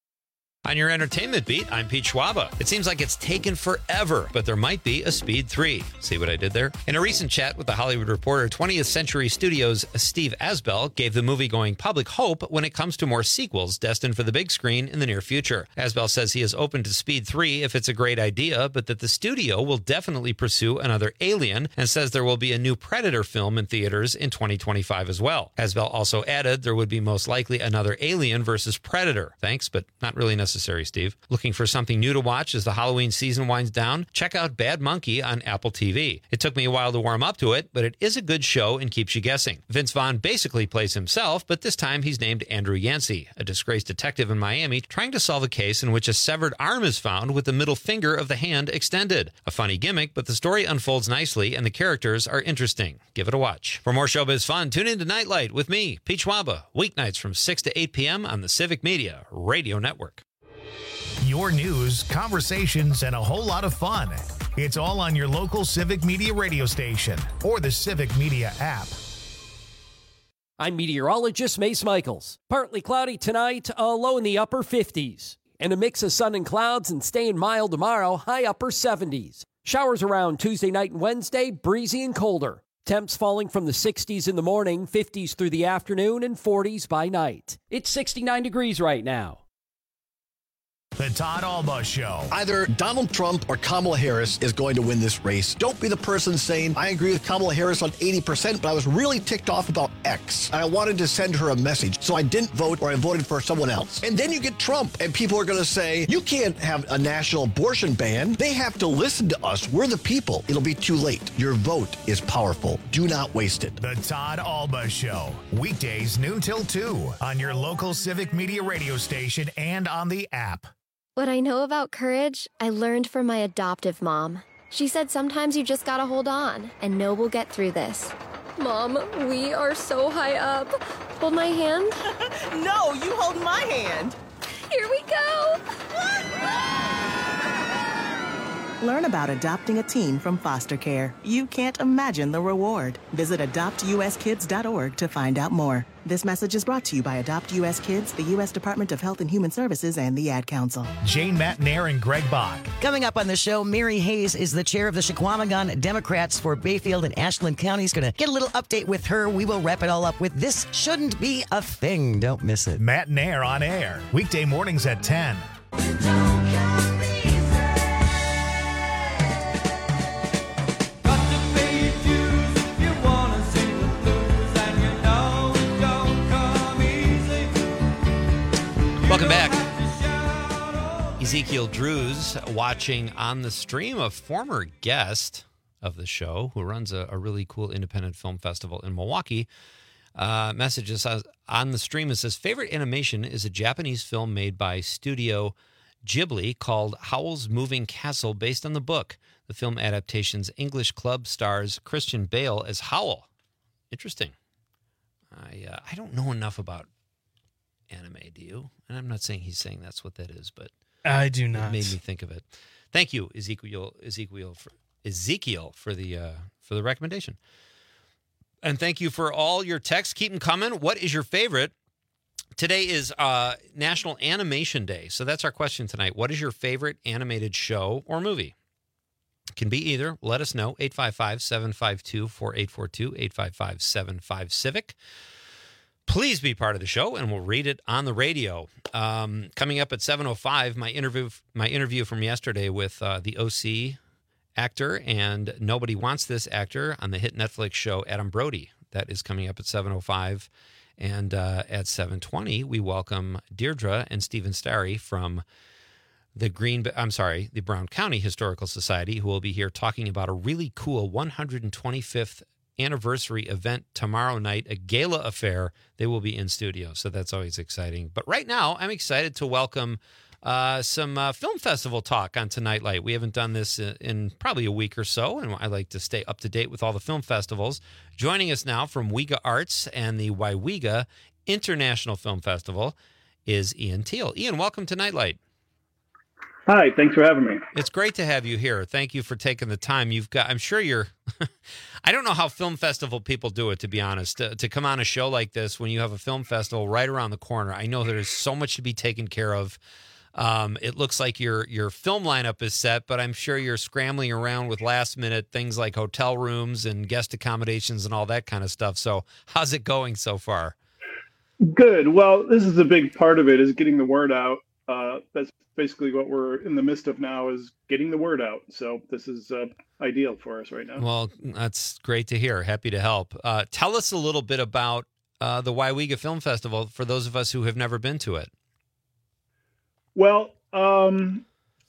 On your entertainment beat, I'm Pete Schwaba. It seems like it's taken forever, but there might be a Speed three. See what I did there? In a recent chat with The Hollywood Reporter, twentieth Century Studios' Steve Asbell gave the movie-going public hope when it comes to more sequels destined for the big screen in the near future. Asbell says he is open to Speed three if it's a great idea, but that the studio will definitely pursue another Alien, and says there will be a new Predator film in theaters in twenty twenty-five as well. Asbell also added there would be most likely another Alien versus Predator. Thanks, but not really necessary. Necessary, Steve. Looking for something new to watch as the Halloween season winds down? Check out Bad Monkey on Apple T V. It took me a while to warm up to it, but it is a good show and keeps you guessing. Vince Vaughn basically plays himself, but this time he's named Andrew Yancey, a disgraced detective in Miami trying to solve a case in which a severed arm is found with the middle finger of the hand extended. A funny gimmick, but the story unfolds nicely and the characters are interesting. Give it a watch. For more showbiz fun, tune in to Nightlight with me, Pete Schwaba, weeknights from six to eight p.m. on the Civic Media Radio Network. Your news, conversations, and a whole lot of fun. It's all on your local Civic Media radio station or the Civic Media app. I'm meteorologist Mace Michaels. Partly cloudy tonight, a low in the upper fifties. And a mix of sun and clouds and staying mild tomorrow, high upper seventies. Showers around Tuesday night and Wednesday, breezy and colder. Temps falling from the sixties in the morning, fifties through the afternoon, and forties by night. It's sixty-nine degrees right now. The Todd Alba Show. Either Donald Trump or Kamala Harris is going to win this race. Don't be the person saying, I agree with Kamala Harris on eighty percent, but I was really ticked off about X. And I wanted to send her a message, so I didn't vote or I voted for someone else. And then you get Trump, and people are going to say, you can't have a national abortion ban. They have to listen to us. We're the people. It'll be too late. Your vote is powerful. Do not waste it. The Todd Alba Show. Weekdays noon till two on your local Civic Media radio station and on the app. What I know about courage, I learned from my adoptive mom. She said sometimes you just gotta hold on and know we'll get through this. Mom, we are so high up. Hold my hand. No, you hold my hand. Here we go. Learn about adopting a teen from foster care. You can't imagine the reward. Visit adopt u s kids dot org to find out more. This message is brought to you by Adopt U S Kids, the U S Department of Health and Human Services, and the Ad Council. Jane Matnair and Greg Bach. Coming up on the show, Mary Hayes is the chair of the Chequamegon Democrats for Bayfield and Ashland counties. Going to get a little update with her. We will wrap it all up with This Shouldn't Be a Thing. Don't miss it. Matnair on air. Weekday mornings at ten. Ezekiel Drews watching on the stream, a former guest of the show who runs a, a really cool independent film festival in Milwaukee. Uh, messages on the stream. It says, favorite animation is a Japanese film made by Studio Ghibli called Howl's Moving Castle, based on the book. The film adaptation's English club stars Christian Bale as Howl. Interesting. I uh, I don't know enough about anime, do you? And I'm not saying he's saying that's what that is, but I do not. It made me think of it. Thank you, Ezekiel Ezekiel for Ezekiel for the uh, for the recommendation. And thank you for all your texts. Keep them coming. What is your favorite? Today is uh, National Animation Day. So that's our question tonight. What is your favorite animated show or movie? Can be either. Let us know. eight five five, seven five two, four eight four two, eight five five, seven five, Civic. Please be part of the show, and we'll read it on the radio. Um, coming up at seven oh five, my interview my interview from yesterday with uh, the O C actor and Nobody Wants This actor on the hit Netflix show Adam Brody. That is coming up at seven oh five. And uh, at seven twenty, we welcome Deirdre and Stephen Starry from the Green, I'm sorry, the Brown County Historical Society, who will be here talking about a really cool one hundred twenty-fifth anniversary event tomorrow night, a gala affair. They will be in studio, so that's always exciting. But right now, I'm excited to welcome uh, some uh, film festival talk on Tonight Light. We haven't done this in, in probably a week or so, and I like to stay up to date with all the film festivals. Joining us now from Wega Arts and the Waiwega International Film Festival is Ian Teal. Ian, welcome to Nightlight. Hi, thanks for having me. It's great to have you here. Thank you for taking the time. You've got, I'm sure you're, I don't know how film festival people do it, to be honest, to, to come on a show like this when you have a film festival right around the corner. I know there's so much to be taken care of. Um, it looks like your your film lineup is set, but I'm sure you're scrambling around with last minute things like hotel rooms and guest accommodations and all that kind of stuff. So how's it going so far? Good. Well, this is a big part of it, is getting the word out. Uh, that's basically what we're in the midst of now, is getting the word out. So this is uh, ideal for us right now. Well, that's great to hear. Happy to help. Uh, tell us a little bit about uh, the Waiwega Film Festival for those of us who have never been to it. Well, um,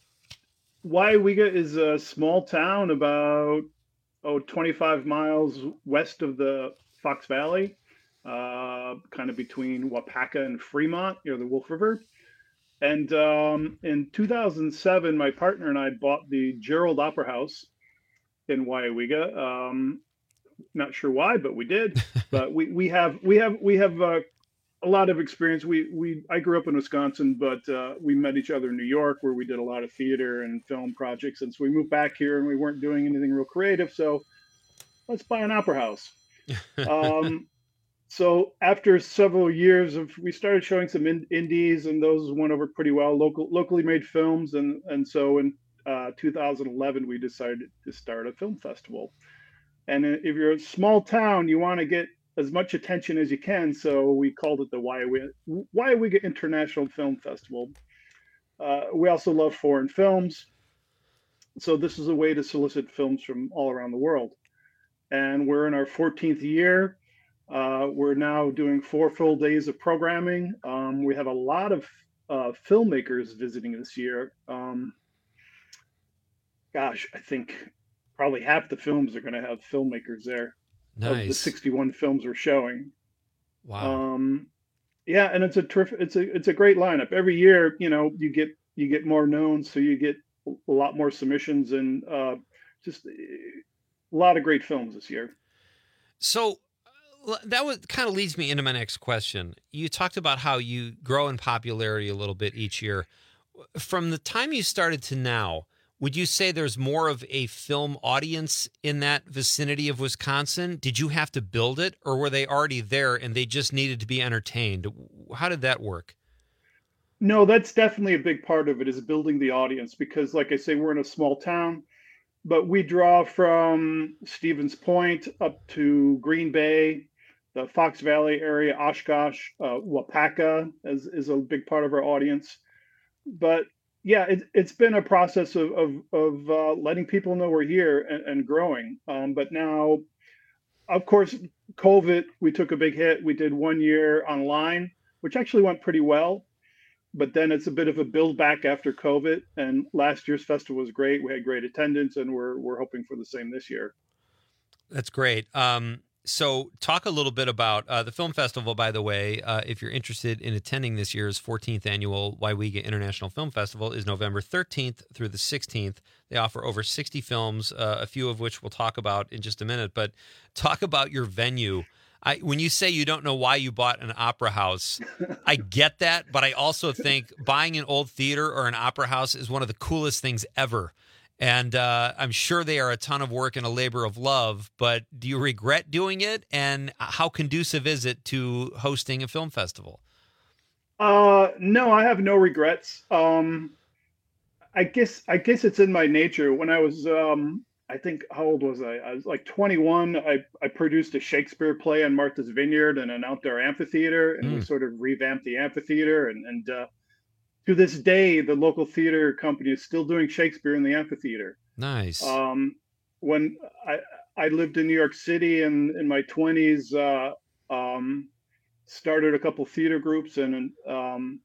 Waiwega is a small town about oh twenty-five miles west of the Fox Valley, uh, kind of between Wapaka and Fremont, near the Wolf River. And um, in two thousand seven, my partner and I bought the Gerald Opera House in Waiwega. Um, not sure why, but we did. But we, we have we have we have uh, a lot of experience. We we I grew up in Wisconsin, but uh, we met each other in New York, where we did a lot of theater and film projects. And so we moved back here, and we weren't doing anything real creative. So let's buy an opera house. Um, So after several years of, we started showing some in, indies, and those went over pretty well, local, locally made films. And, and so in uh, two thousand eleven, we decided to start a film festival. And if you're a small town, you want to get as much attention as you can. So we called it the Waiwega, Waiwega International Film Festival. Uh, we also love foreign films. So this is a way to solicit films from all around the world. And we're in our fourteenth year. Uh, we're now doing four full days of programming. Um, we have a lot of uh, filmmakers visiting this year. Um, gosh, I think probably half the films are going to have filmmakers there. Nice. Of the sixty-one films we're showing. Wow. Um, yeah, and it's a terrific, it's a it's a great lineup. Every year, you know, you get you get more known, so you get a lot more submissions, and uh, just a lot of great films this year. So that was, kind of leads me into my next question. You talked about how you grow in popularity a little bit each year. From the time you started to now, would you say there's more of a film audience in that vicinity of Wisconsin? Did you have to build it, or were they already there and they just needed to be entertained? How did that work? No, that's definitely a big part of it, is building the audience, because like I say, we're in a small town, but we draw from Stevens Point up to Green Bay, the Fox Valley area, Oshkosh, uh, Wapaka is, is a big part of our audience. But yeah, it, it's been a process of of, of uh, letting people know we're here and, and growing. Um, but now, of course, COVID, we took a big hit. We did one year online, which actually went pretty well. but then it's a bit of a build back after COVID. And last year's festival was great. We had great attendance, and we're we're hoping for the same this year. That's great. Um, so talk a little bit about uh, the film festival, by the way. Uh, if you're interested in attending this year's fourteenth annual Waiwiga International Film Festival, is November thirteenth through the sixteenth. They offer over sixty films, uh, a few of which we'll talk about in just a minute. But talk about your venue. I, when you say you don't know why you bought an opera house, I get that, but I also think buying an old theater or an opera house is one of the coolest things ever. And uh, I'm sure they are a ton of work and a labor of love, but do you regret doing it? And how conducive is it to hosting a film festival? Uh, no, I have no regrets. Um, I guess I guess it's in my nature. When I was, um, I think, how old was I? I was like twenty-one. I, I produced a Shakespeare play on Martha's Vineyard and an outdoor amphitheater, and we Mm. sort of revamped the amphitheater. And, and uh, to this day, the local theater company is still doing Shakespeare in the amphitheater. Nice. Um, when I I lived in New York City in in my twenties, uh, um, started a couple theater groups, and um,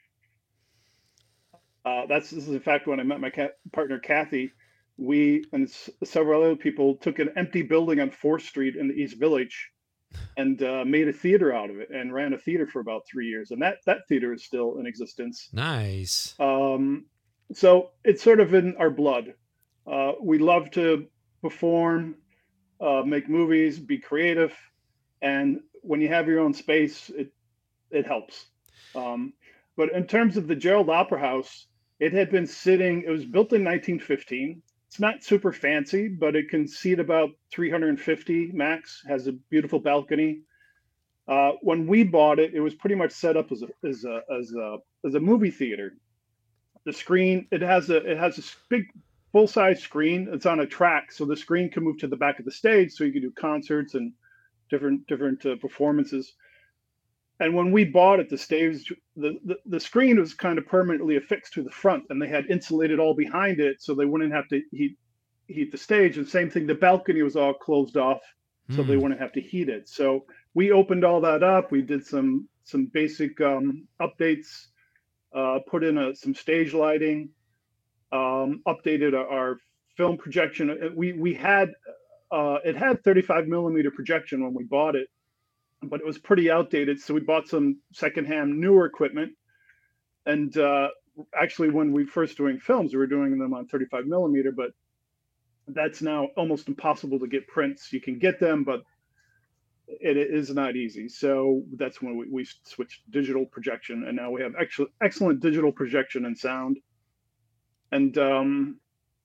uh, that's this is in fact when I met my ca- partner Kathy. We and s- several other people took an empty building on fourth Street in the East Village and uh, made a theater out of it, and ran a theater for about three years. And that that theater is still in existence. Nice. Um, so it's sort of in our blood. Uh, we love to perform, uh, make movies, be creative, and when you have your own space, it it helps. Um, but in terms of the Gerald Opera House, it had been sitting. It was built in nineteen fifteen. It's not super fancy, but it can seat about three hundred fifty max. Has a beautiful balcony. Uh, when we bought it, it was pretty much set up as a as a as a as a movie theater. The screen it has a it has a big full size screen. It's on a track, so the screen can move to the back of the stage, so you can do concerts and different different uh, performances. And when we bought it, the stage the, the the screen was kind of permanently affixed to the front, and they had insulated all behind it, so they wouldn't have to heat heat the stage. And same thing, the balcony was all closed off, so they Hmm. wouldn't have to heat it. So we opened all that up. We did some some basic um, updates, uh, put in a, some stage lighting, um, updated our, our film projection. Uh, We we had uh, it had thirty-five millimeter projection when we bought it, but it was pretty outdated. So we bought some secondhand newer equipment. And uh, actually, when we first doing films, we were doing them on thirty-five millimeter, but that's now almost impossible to get prints. You can get them, but it is not easy. So that's when we, we switched digital projection, and now we have actually excellent digital projection and sound. And um,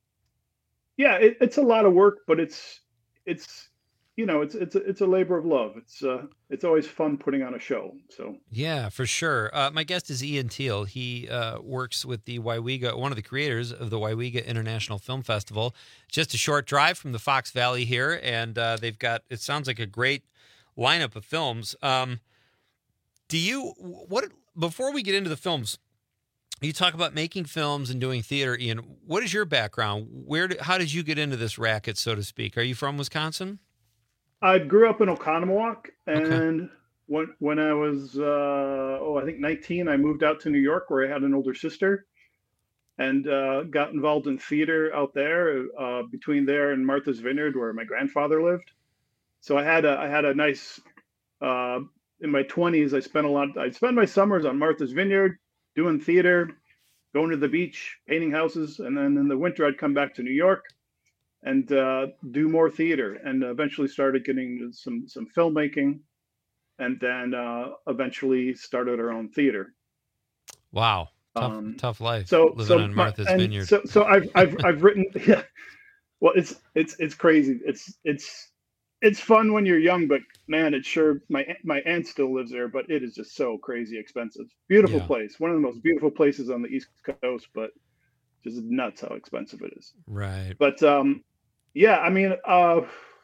yeah, it, it's a lot of work, but it's it's you know it's it's a, it's a labor of love. It's uh, it's always fun putting on a show. So Yeah, for sure. Uh, my guest is Ian Teal. He uh, works with the Waiwiga, one of the creators of the Waiwiga International Film Festival. Just a short drive from the Fox Valley here, and uh, they've got, it sounds like a great lineup of films. Um, do you, what, before we get into the films, you talk about making films and doing theater, Ian. What is your background? Where, did, how did you get into this racket, so to speak? Are you from Wisconsin? I grew up in Oconomowoc, and Okay. when when I was uh, oh I think nineteen, I moved out to New York, where I had an older sister, and uh, got involved in theater out there, uh, between there and Martha's Vineyard, where my grandfather lived. So I had a I had a nice uh, in my twenties. I spent a lot. I spent my summers on Martha's Vineyard doing theater, going to the beach, painting houses, and then in the winter I'd come back to New York and uh, do more theater, and eventually started getting into some some filmmaking, and then uh, eventually started our own theater. Wow. Tough, Um, tough life So living so on my- Martha's and Vineyard. So so I've I've I've written. Yeah, well, it's it's it's crazy. It's it's it's fun when you're young, but man, it's sure my my aunt still lives there, but it is just so crazy expensive. Beautiful Yeah. place, one of the most beautiful places on the East Coast, but just nuts how expensive it is. Right. But um, yeah, I mean, uh,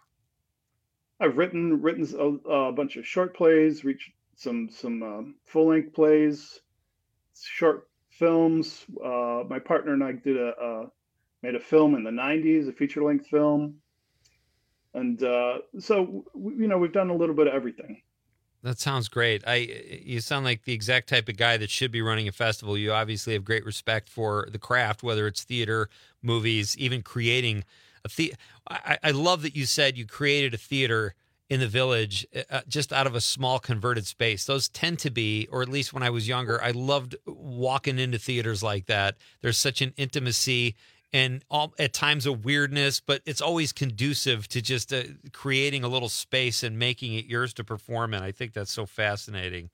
I've written written a, a bunch of short plays, reached some some um, full length plays, short films. Uh, my partner and I did a, a made a film in the nineties, a feature length film, and uh, so w- you know we've done a little bit of everything. That sounds great. I you sound like the exact type of guy that should be running a festival. You obviously have great respect for the craft, whether it's theater, movies, even creating a theater. I, I love that you said you created a theater in the Village uh, just out of a small converted space. Those tend to be, or at least when I was younger, I loved walking into theaters like that. There's such an intimacy and all, at times a weirdness, but it's always conducive to just uh, creating a little space and making it yours to perform in. I think that's so fascinating.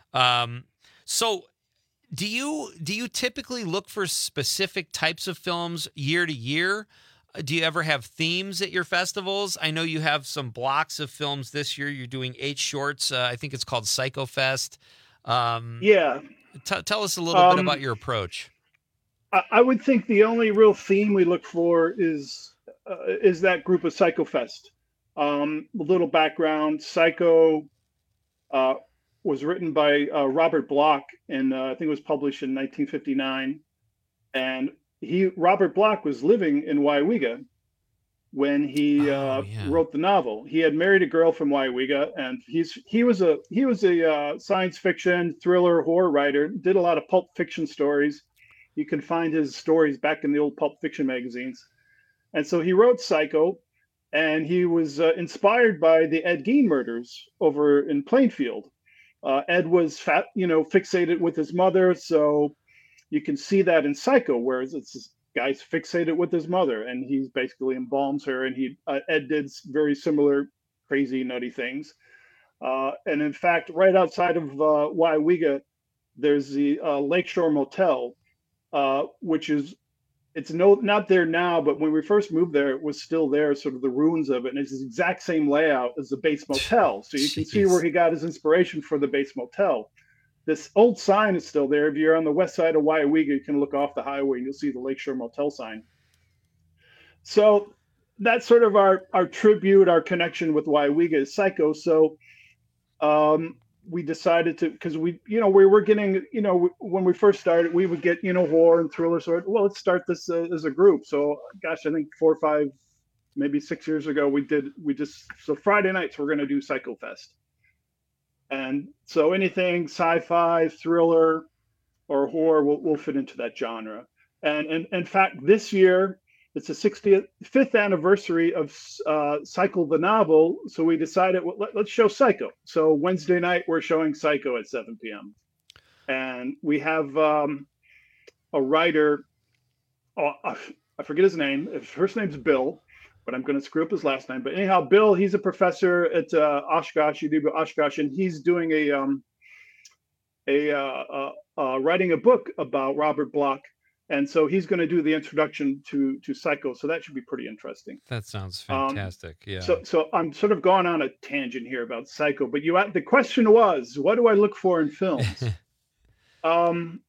Um, so do you do you typically look for specific types of films year to year? Do you ever have themes at your festivals? I know you have some blocks of films this year. You're doing eight shorts. Uh, I think it's called Psycho Fest. Um, yeah. T- tell us a little Um, bit about your approach. I, I would think the only real theme we look for is uh, is that group of Psycho Fest. Um, a little background: Psycho uh, was written by uh, Robert Bloch, and uh, I think it was published in nineteen fifty-nine. And he Robert Bloch was living in Waiwiga when he uh, wrote the novel. He had married a girl from Waiwiga, and he's he was a he was a uh, science fiction, thriller, horror writer. Did a lot of pulp fiction stories. You can find his stories back in the old pulp fiction magazines. And so he wrote Psycho, and he was uh, inspired by the Ed Gein murders over in Plainfield. Uh, Ed was fat, you know, fixated with his mother, so you can see that in Psycho, whereas it's this guy's fixated with his mother, and he basically embalms her. And he uh, Ed did very similar crazy, nutty things. Uh, and in fact, right outside of uh, Waiwiga, there's the uh, Lakeshore Motel, uh, which is it's no not there now, but when we first moved there, it was still there, sort of the ruins of it. And it's the exact same layout as the Bates Motel, so you can see where he got his inspiration for the Bates Motel. This old sign is still there. If you're on the west side of Waiwiga, you can look off the highway and you'll see the Lakeshore Motel sign. So that's sort of our, our tribute, our connection with Waiwiga is Psycho. So um, we decided to, because we, you know, we were getting, you know, when we first started, we would get, you know, horror and thriller. So, well, let's start this uh, as a group. So, gosh, I think four or five, maybe six years ago, we did, we just, so Friday nights, we're going to do Psycho Fest. And so anything sci-fi, thriller, or horror will, will fit into that genre. And, and in fact, this year, it's the sixty-fifth anniversary of uh, Psycho the novel. So we decided, well, let, let's show Psycho. So Wednesday night, we're showing Psycho at seven p.m. And we have um, a writer, oh, I forget his name. His first name's Bill, but I'm going to screw up his last name. But anyhow, Bill, he's a professor at uh, Oshkosh, U W Oshkosh, and he's doing a um, a uh, uh, uh, writing a book about Robert Bloch, and so he's going to do the introduction to to Psycho. So that should be pretty interesting. That sounds fantastic. Um, yeah. So so I'm sort of going on a tangent here about Psycho, but you the question was, what do I look for in films? um.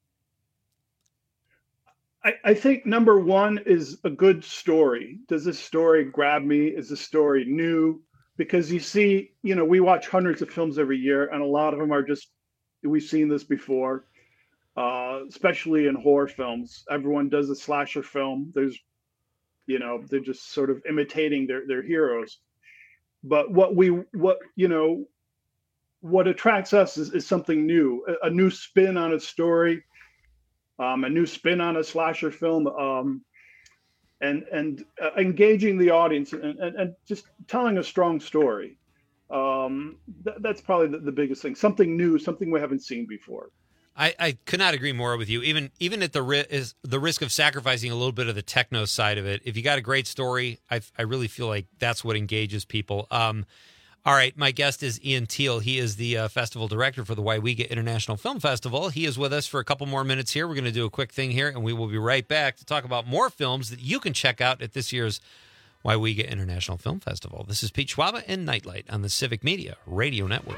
I, I think number one is a good story. Does this story grab me? Is the story new? Because you see, you know, we watch hundreds of films every year, and a lot of them are just, we've seen this before, uh, especially in horror films. Everyone does a slasher film. There's, you know, they're just sort of imitating their, their heroes. But what we, what, you know, what attracts us is, is something new, a, a new spin on a story. Um, a new spin on a slasher film, um, and and uh, engaging the audience and, and, and just telling a strong story. Um, th- that's probably the, the biggest thing. Something new, something we haven't seen before. I, I could not agree more with you. Even even at the ri- is the risk of sacrificing a little bit of the techno side of it. If you got a great story, I I really feel like that's what engages people. Um, All right, my guest is Ian Teal. He is the uh, festival director for the Waiwiga International Film Festival. He is with us for a couple more minutes here. We're going to do a quick thing here, and we will be right back to talk about more films that you can check out at this year's Waiwiga International Film Festival. This is Pete Schwaba and Nightlight on the Civic Media Radio Network.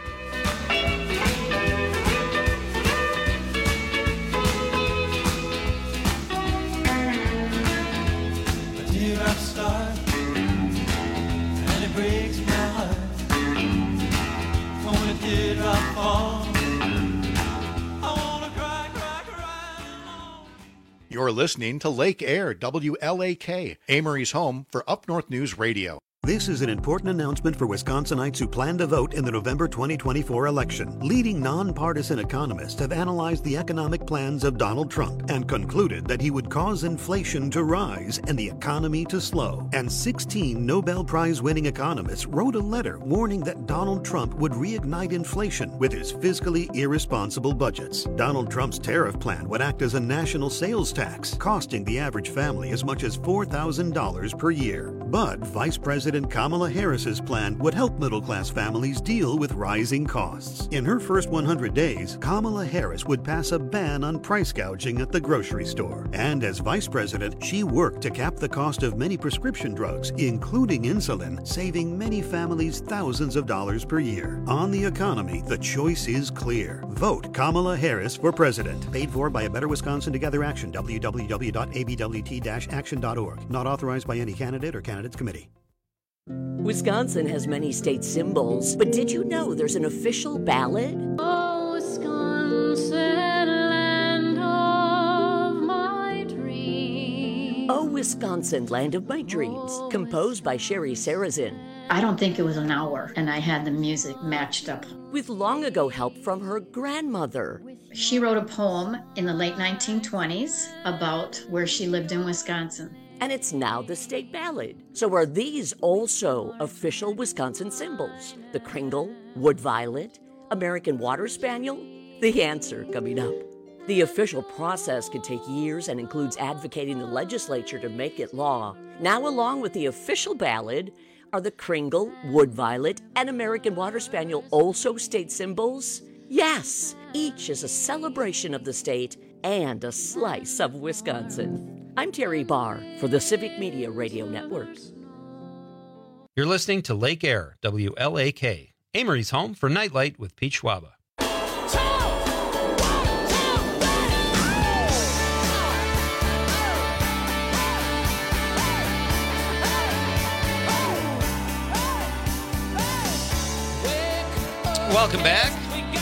A teardrop star, and it breaks my heart. When a teardrop falls, I wanna cry, cry, cry. You're listening to Lake Air, W L A K, Amory's home for Up North News Radio. This is an important announcement for Wisconsinites who plan to vote in the November twenty twenty-four election. Leading nonpartisan economists have analyzed the economic plans of Donald Trump and concluded that he would cause inflation to rise and the economy to slow. And sixteen Nobel Prize-winning economists wrote a letter warning that Donald Trump would reignite inflation with his fiscally irresponsible budgets. Donald Trump's tariff plan would act as a national sales tax, costing the average family as much as four thousand dollars per year. But Vice President Kamala Harris's plan would help middle-class families deal with rising costs. In her first one hundred days, Kamala Harris would pass a ban on price gouging at the grocery store. And as vice president, she worked to cap the cost of many prescription drugs, including insulin, saving many families thousands of dollars per year. On the economy, the choice is clear. Vote Kamala Harris for president. Paid for by A Better Wisconsin Together Action, w w w dot a b w t dash action dot org. Not authorized by any candidate or candidates committee. Wisconsin has many state symbols, but did you know there's an official ballad? Oh, Wisconsin, land of my dreams. Oh, Wisconsin, Land of My Dreams, composed by Sherry Sarazin. I don't think it was an hour, and I had the music matched up. With long ago help from her grandmother. She wrote a poem in the late nineteen twenties about where she lived in Wisconsin. And it's now the state ballad. So are these also official Wisconsin symbols? The Kringle, Wood Violet, American Water Spaniel? The answer coming up. The official process can take years and includes advocating the legislature to make it law. Now, along with the official ballad, are the Kringle, Wood Violet, and American Water Spaniel also state symbols? Yes, each is a celebration of the state and a slice of Wisconsin. I'm Terry Barr for the Civic Media Radio Network. You're listening to Lake Air, W L A K, Amory's home for Nightlight with Pete Schwaba. Welcome back.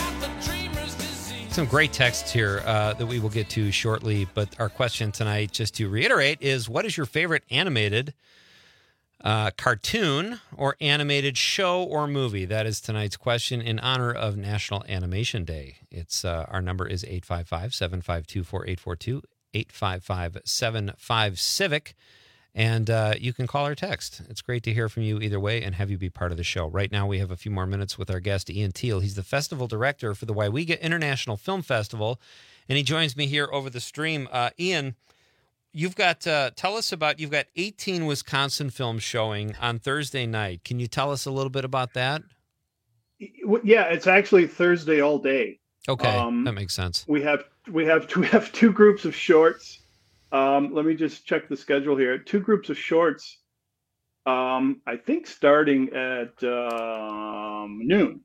Some great texts here uh, that we will get to shortly, but our question tonight, just to reiterate, is what is your favorite animated uh, cartoon or animated show or movie? That is tonight's question in honor of National Animation Day. It's uh, our number is eight five five, seven five two, four eight four two, eight five five, seven five, CIVIC. And uh, you can call or text. It's great to hear from you either way and have you be part of the show. Right now, we have a few more minutes with our guest, Ian Teal. He's the festival director for the Waiwiga International Film Festival, and he joins me here over the stream. Uh, Ian, you've got, uh, tell us about, you've got eighteen Wisconsin films showing on Thursday night. Can you tell us a little bit about that? Yeah, it's actually Thursday all day. Okay, um, that makes sense. We have we have we have two groups of shorts. Um, let me just check the schedule here. Two groups of shorts, um, I think starting at um, noon.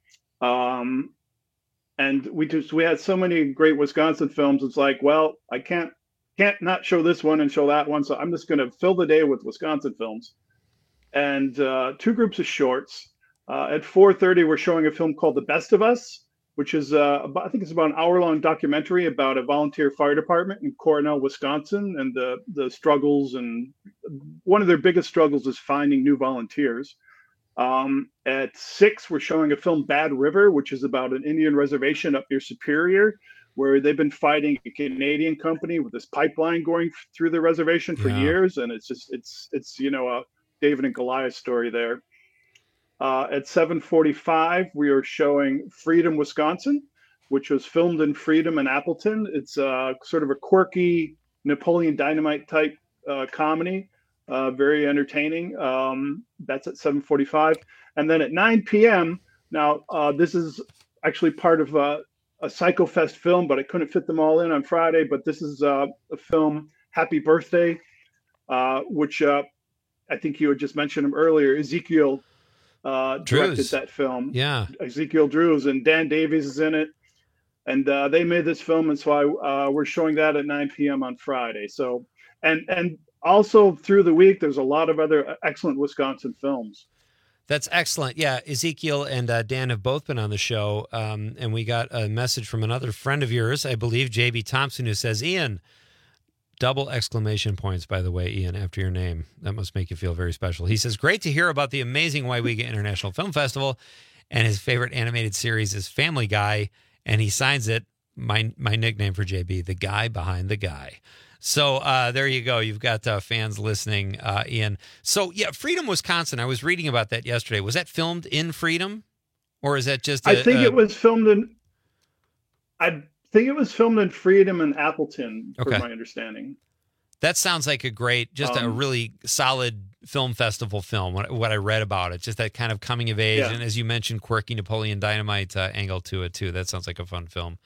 Um, and we just we had so many great Wisconsin films. It's like, well, I can't can't not show this one and show that one. So I'm just going to fill the day with Wisconsin films. And uh, two groups of shorts. Uh, at four thirty, we're showing a film called The Best of Us, which is, uh, about, I think it's about an hour-long documentary about a volunteer fire department in Cornell, Wisconsin, and the the struggles. And one of their biggest struggles is finding new volunteers. Um, at six, we're showing a film, Bad River, which is about an Indian reservation up near Superior, where they've been fighting a Canadian company with this pipeline going through the reservation for Yeah. years. And it's just, it's, it's you know, a David and Goliath story there. Uh, at seven forty-five, we are showing Freedom, Wisconsin, which was filmed in Freedom and Appleton. It's uh, sort of a quirky Napoleon Dynamite type uh, comedy, uh, very entertaining. Um, that's at seven forty-five. And then at nine p.m., now uh, this is actually part of uh, a PsychoFest film, but I couldn't fit them all in on Friday. But this is uh, a film, Happy Birthday, uh, which uh, I think you had just mentioned him earlier, Ezekiel uh directed Drews. that film. Yeah. Ezekiel Drews, and Dan Davies is in it, and uh they made this film, and so I uh we're showing that at nine p.m. on Friday. So and and also through the week there's a lot of other excellent Wisconsin films. That's excellent. Yeah, Ezekiel and uh, Dan have both been on the show, um, and we got a message from another friend of yours, I believe, J B Thompson, who says, Ian, double exclamation points, by the way, Ian, after your name. That must make you feel very special. He says, great to hear about the amazing Waiwiga International Film Festival, and his favorite animated series is Family Guy, and he signs it, my my nickname for J B, the guy behind the guy. So uh, there you go. You've got uh, fans listening, uh, Ian. So, yeah, Freedom, Wisconsin. I was reading about that yesterday. Was that filmed in Freedom? Or is that just a, I think a, it was filmed in... I think it was filmed in Freedom and Appleton, for Okay. my understanding. That sounds like a great, just a Um, really solid film festival film, what, what I read about it. Just that kind of coming of age. Yeah. And as you mentioned, quirky Napoleon Dynamite uh, angle to it, too. That sounds like a fun film.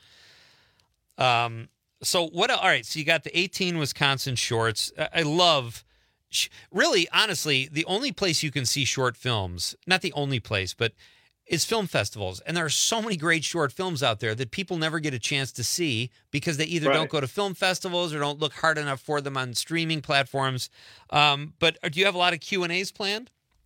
Um. So what, all right, so you got the eighteen Wisconsin shorts. I I love, sh- really, honestly, the only place you can see short films, not the only place, but is film festivals. And there are so many great short films out there that people never get a chance to see because they either Right. don't go to film festivals or don't look hard enough for them on streaming platforms. Um, but do you have a lot of Q and A's planned?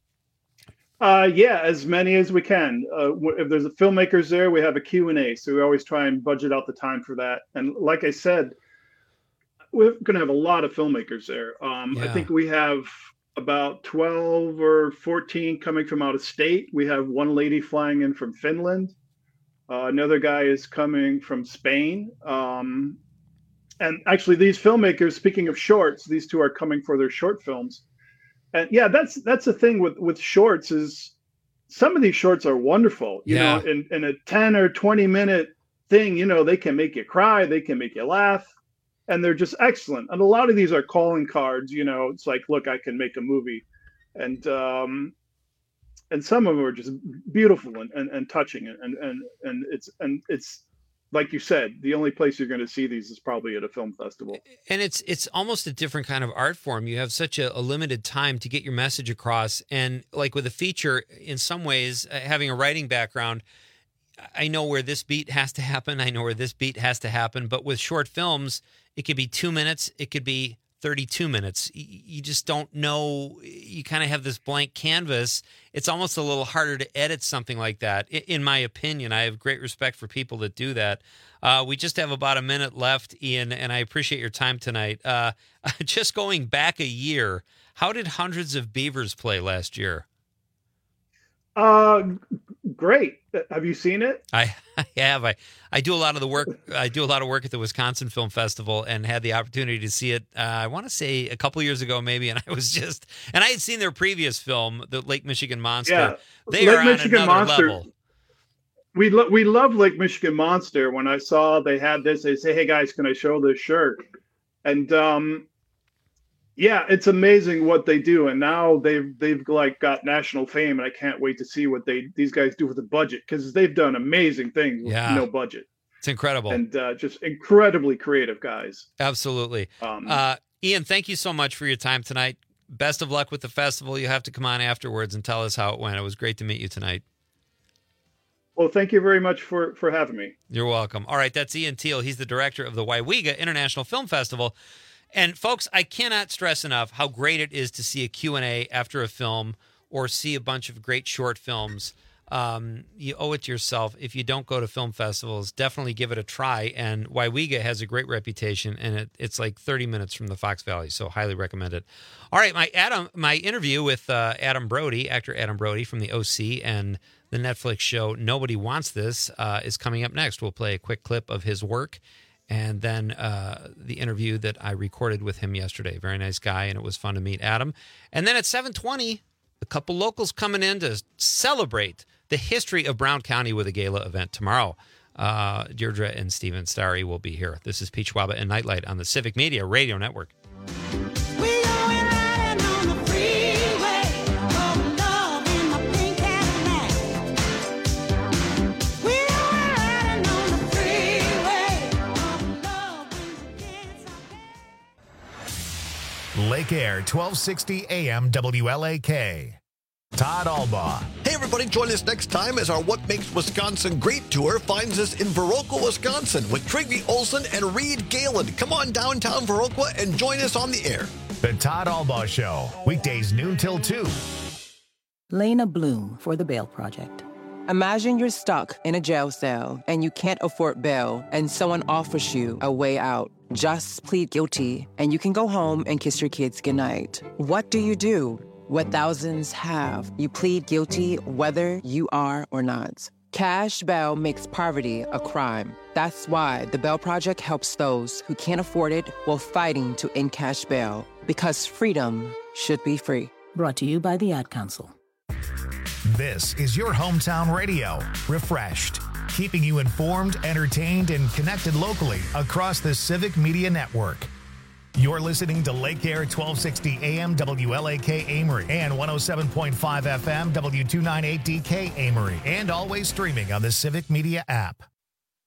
Uh, yeah, as many as we can. Uh, w- if there's a filmmakers there, we have a Q and A, so we always try and budget out the time for that. And like I said, we're going to have a lot of filmmakers there. Um, I Yeah. think we have about twelve or fourteen coming from out of state. We have one lady flying in from Finland. Uh, another guy is coming from Spain. Um, and actually, these filmmakers, speaking of shorts, these two are coming for their short films. And yeah, that's that's the thing with with shorts is some of these shorts are wonderful. You Yeah. know, in, in a ten or twenty minute thing, you know, they can make you cry, they can make you laugh, and they're just excellent. And a lot of these are calling cards. You know, it's like, look, I can make a movie, and um, and some of them are just beautiful and, and, and touching, and and and it's and it's like you said, the only place you're going to see these is probably at a film festival. And it's it's almost a different kind of art form. You have such a, a limited time to get your message across. And like with a feature, in some ways, uh, having a writing background, I know where this beat has to happen. I know where this beat has to happen. But with short films, it could be two minutes. It could be thirty-two minutes. Y- You just don't know. You kind of have this blank canvas. It's almost a little harder to edit something like that, i- in my opinion. I have great respect for people that do that. Uh, we just have about a minute left, Ian, and I appreciate your time tonight. Uh, just going back a year, how did Hundreds of Beavers play last year? Uh, great. Have you seen it? I, I have. I, I do a lot of the work. I do a lot of work at the Wisconsin Film Festival and had the opportunity to see it. Uh, I want to say a couple years ago, maybe. And I was just, and I had seen their previous film, the Lake Michigan Monster. Yeah, They Lake are on Michigan another Monster. level. We lo- we love Lake Michigan Monster. When I saw they had this, they say, "Hey guys, can I show this shirt?" And um, yeah, it's amazing what they do. And now they've they've like got national fame, and I can't wait to see what they these guys do with the budget, because they've done amazing things with Yeah. no budget. It's incredible. And uh, just incredibly creative guys. Absolutely. Um, Uh, Ian, thank you so much for your time tonight. Best of luck with the festival. You have to come on afterwards and tell us how it went. It was great to meet you tonight. Well, thank you very much for for having me. You're welcome. All right, that's Ian Teal. He's the director of the Waiwiga International Film Festival. And folks, I cannot stress enough how great it is to see a Q and A after a film or see a bunch of great short films. Um, you owe it to yourself. If you don't go to film festivals, definitely give it a try. And Waiwiga has a great reputation, and it, it's like thirty minutes from the Fox Valley, so highly recommend it. All right, my Adam, my interview with uh, Adam Brody, actor Adam Brody from the O C and the Netflix show Nobody Wants This, uh, is coming up next. We'll play a quick clip of his work, and then uh, the interview that I recorded with him yesterday. Very nice guy, and it was fun to meet Adam. And then at seven twenty, a couple locals coming in to celebrate the history of Brown County with a gala event tomorrow. Uh, Deirdre and Steven Starry will be here. This is Peach Waba and Nightlight on the Civic Media Radio Network. Lake Air, twelve sixty A M W L A K. Todd Albaugh. Hey, everybody, join us next time as our What Makes Wisconsin Great tour finds us in Viroqua, Wisconsin with Trigby Olson and Reed Galen. Come on downtown Viroqua and join us on the air. The Todd Albaugh Show, weekdays noon till two. Lena Bloom for the Bail Project. Imagine you're stuck in a jail cell and you can't afford bail and someone offers you a way out. Just plead guilty, and you can go home and kiss your kids goodnight. What do you do? What thousands have. You plead guilty whether you are or not. Cash bail makes poverty a crime. That's why the Bail Project helps those who can't afford it while fighting to end cash bail. Because freedom should be free. Brought to you by the Ad Council. This is your hometown radio, refreshed, keeping you informed, entertained, and connected locally across the Civic Media Network. You're listening to Lake Air twelve sixty A M W L A K Amory and one oh seven point five F M W two ninety-eight D K Amory, and always streaming on the Civic Media app.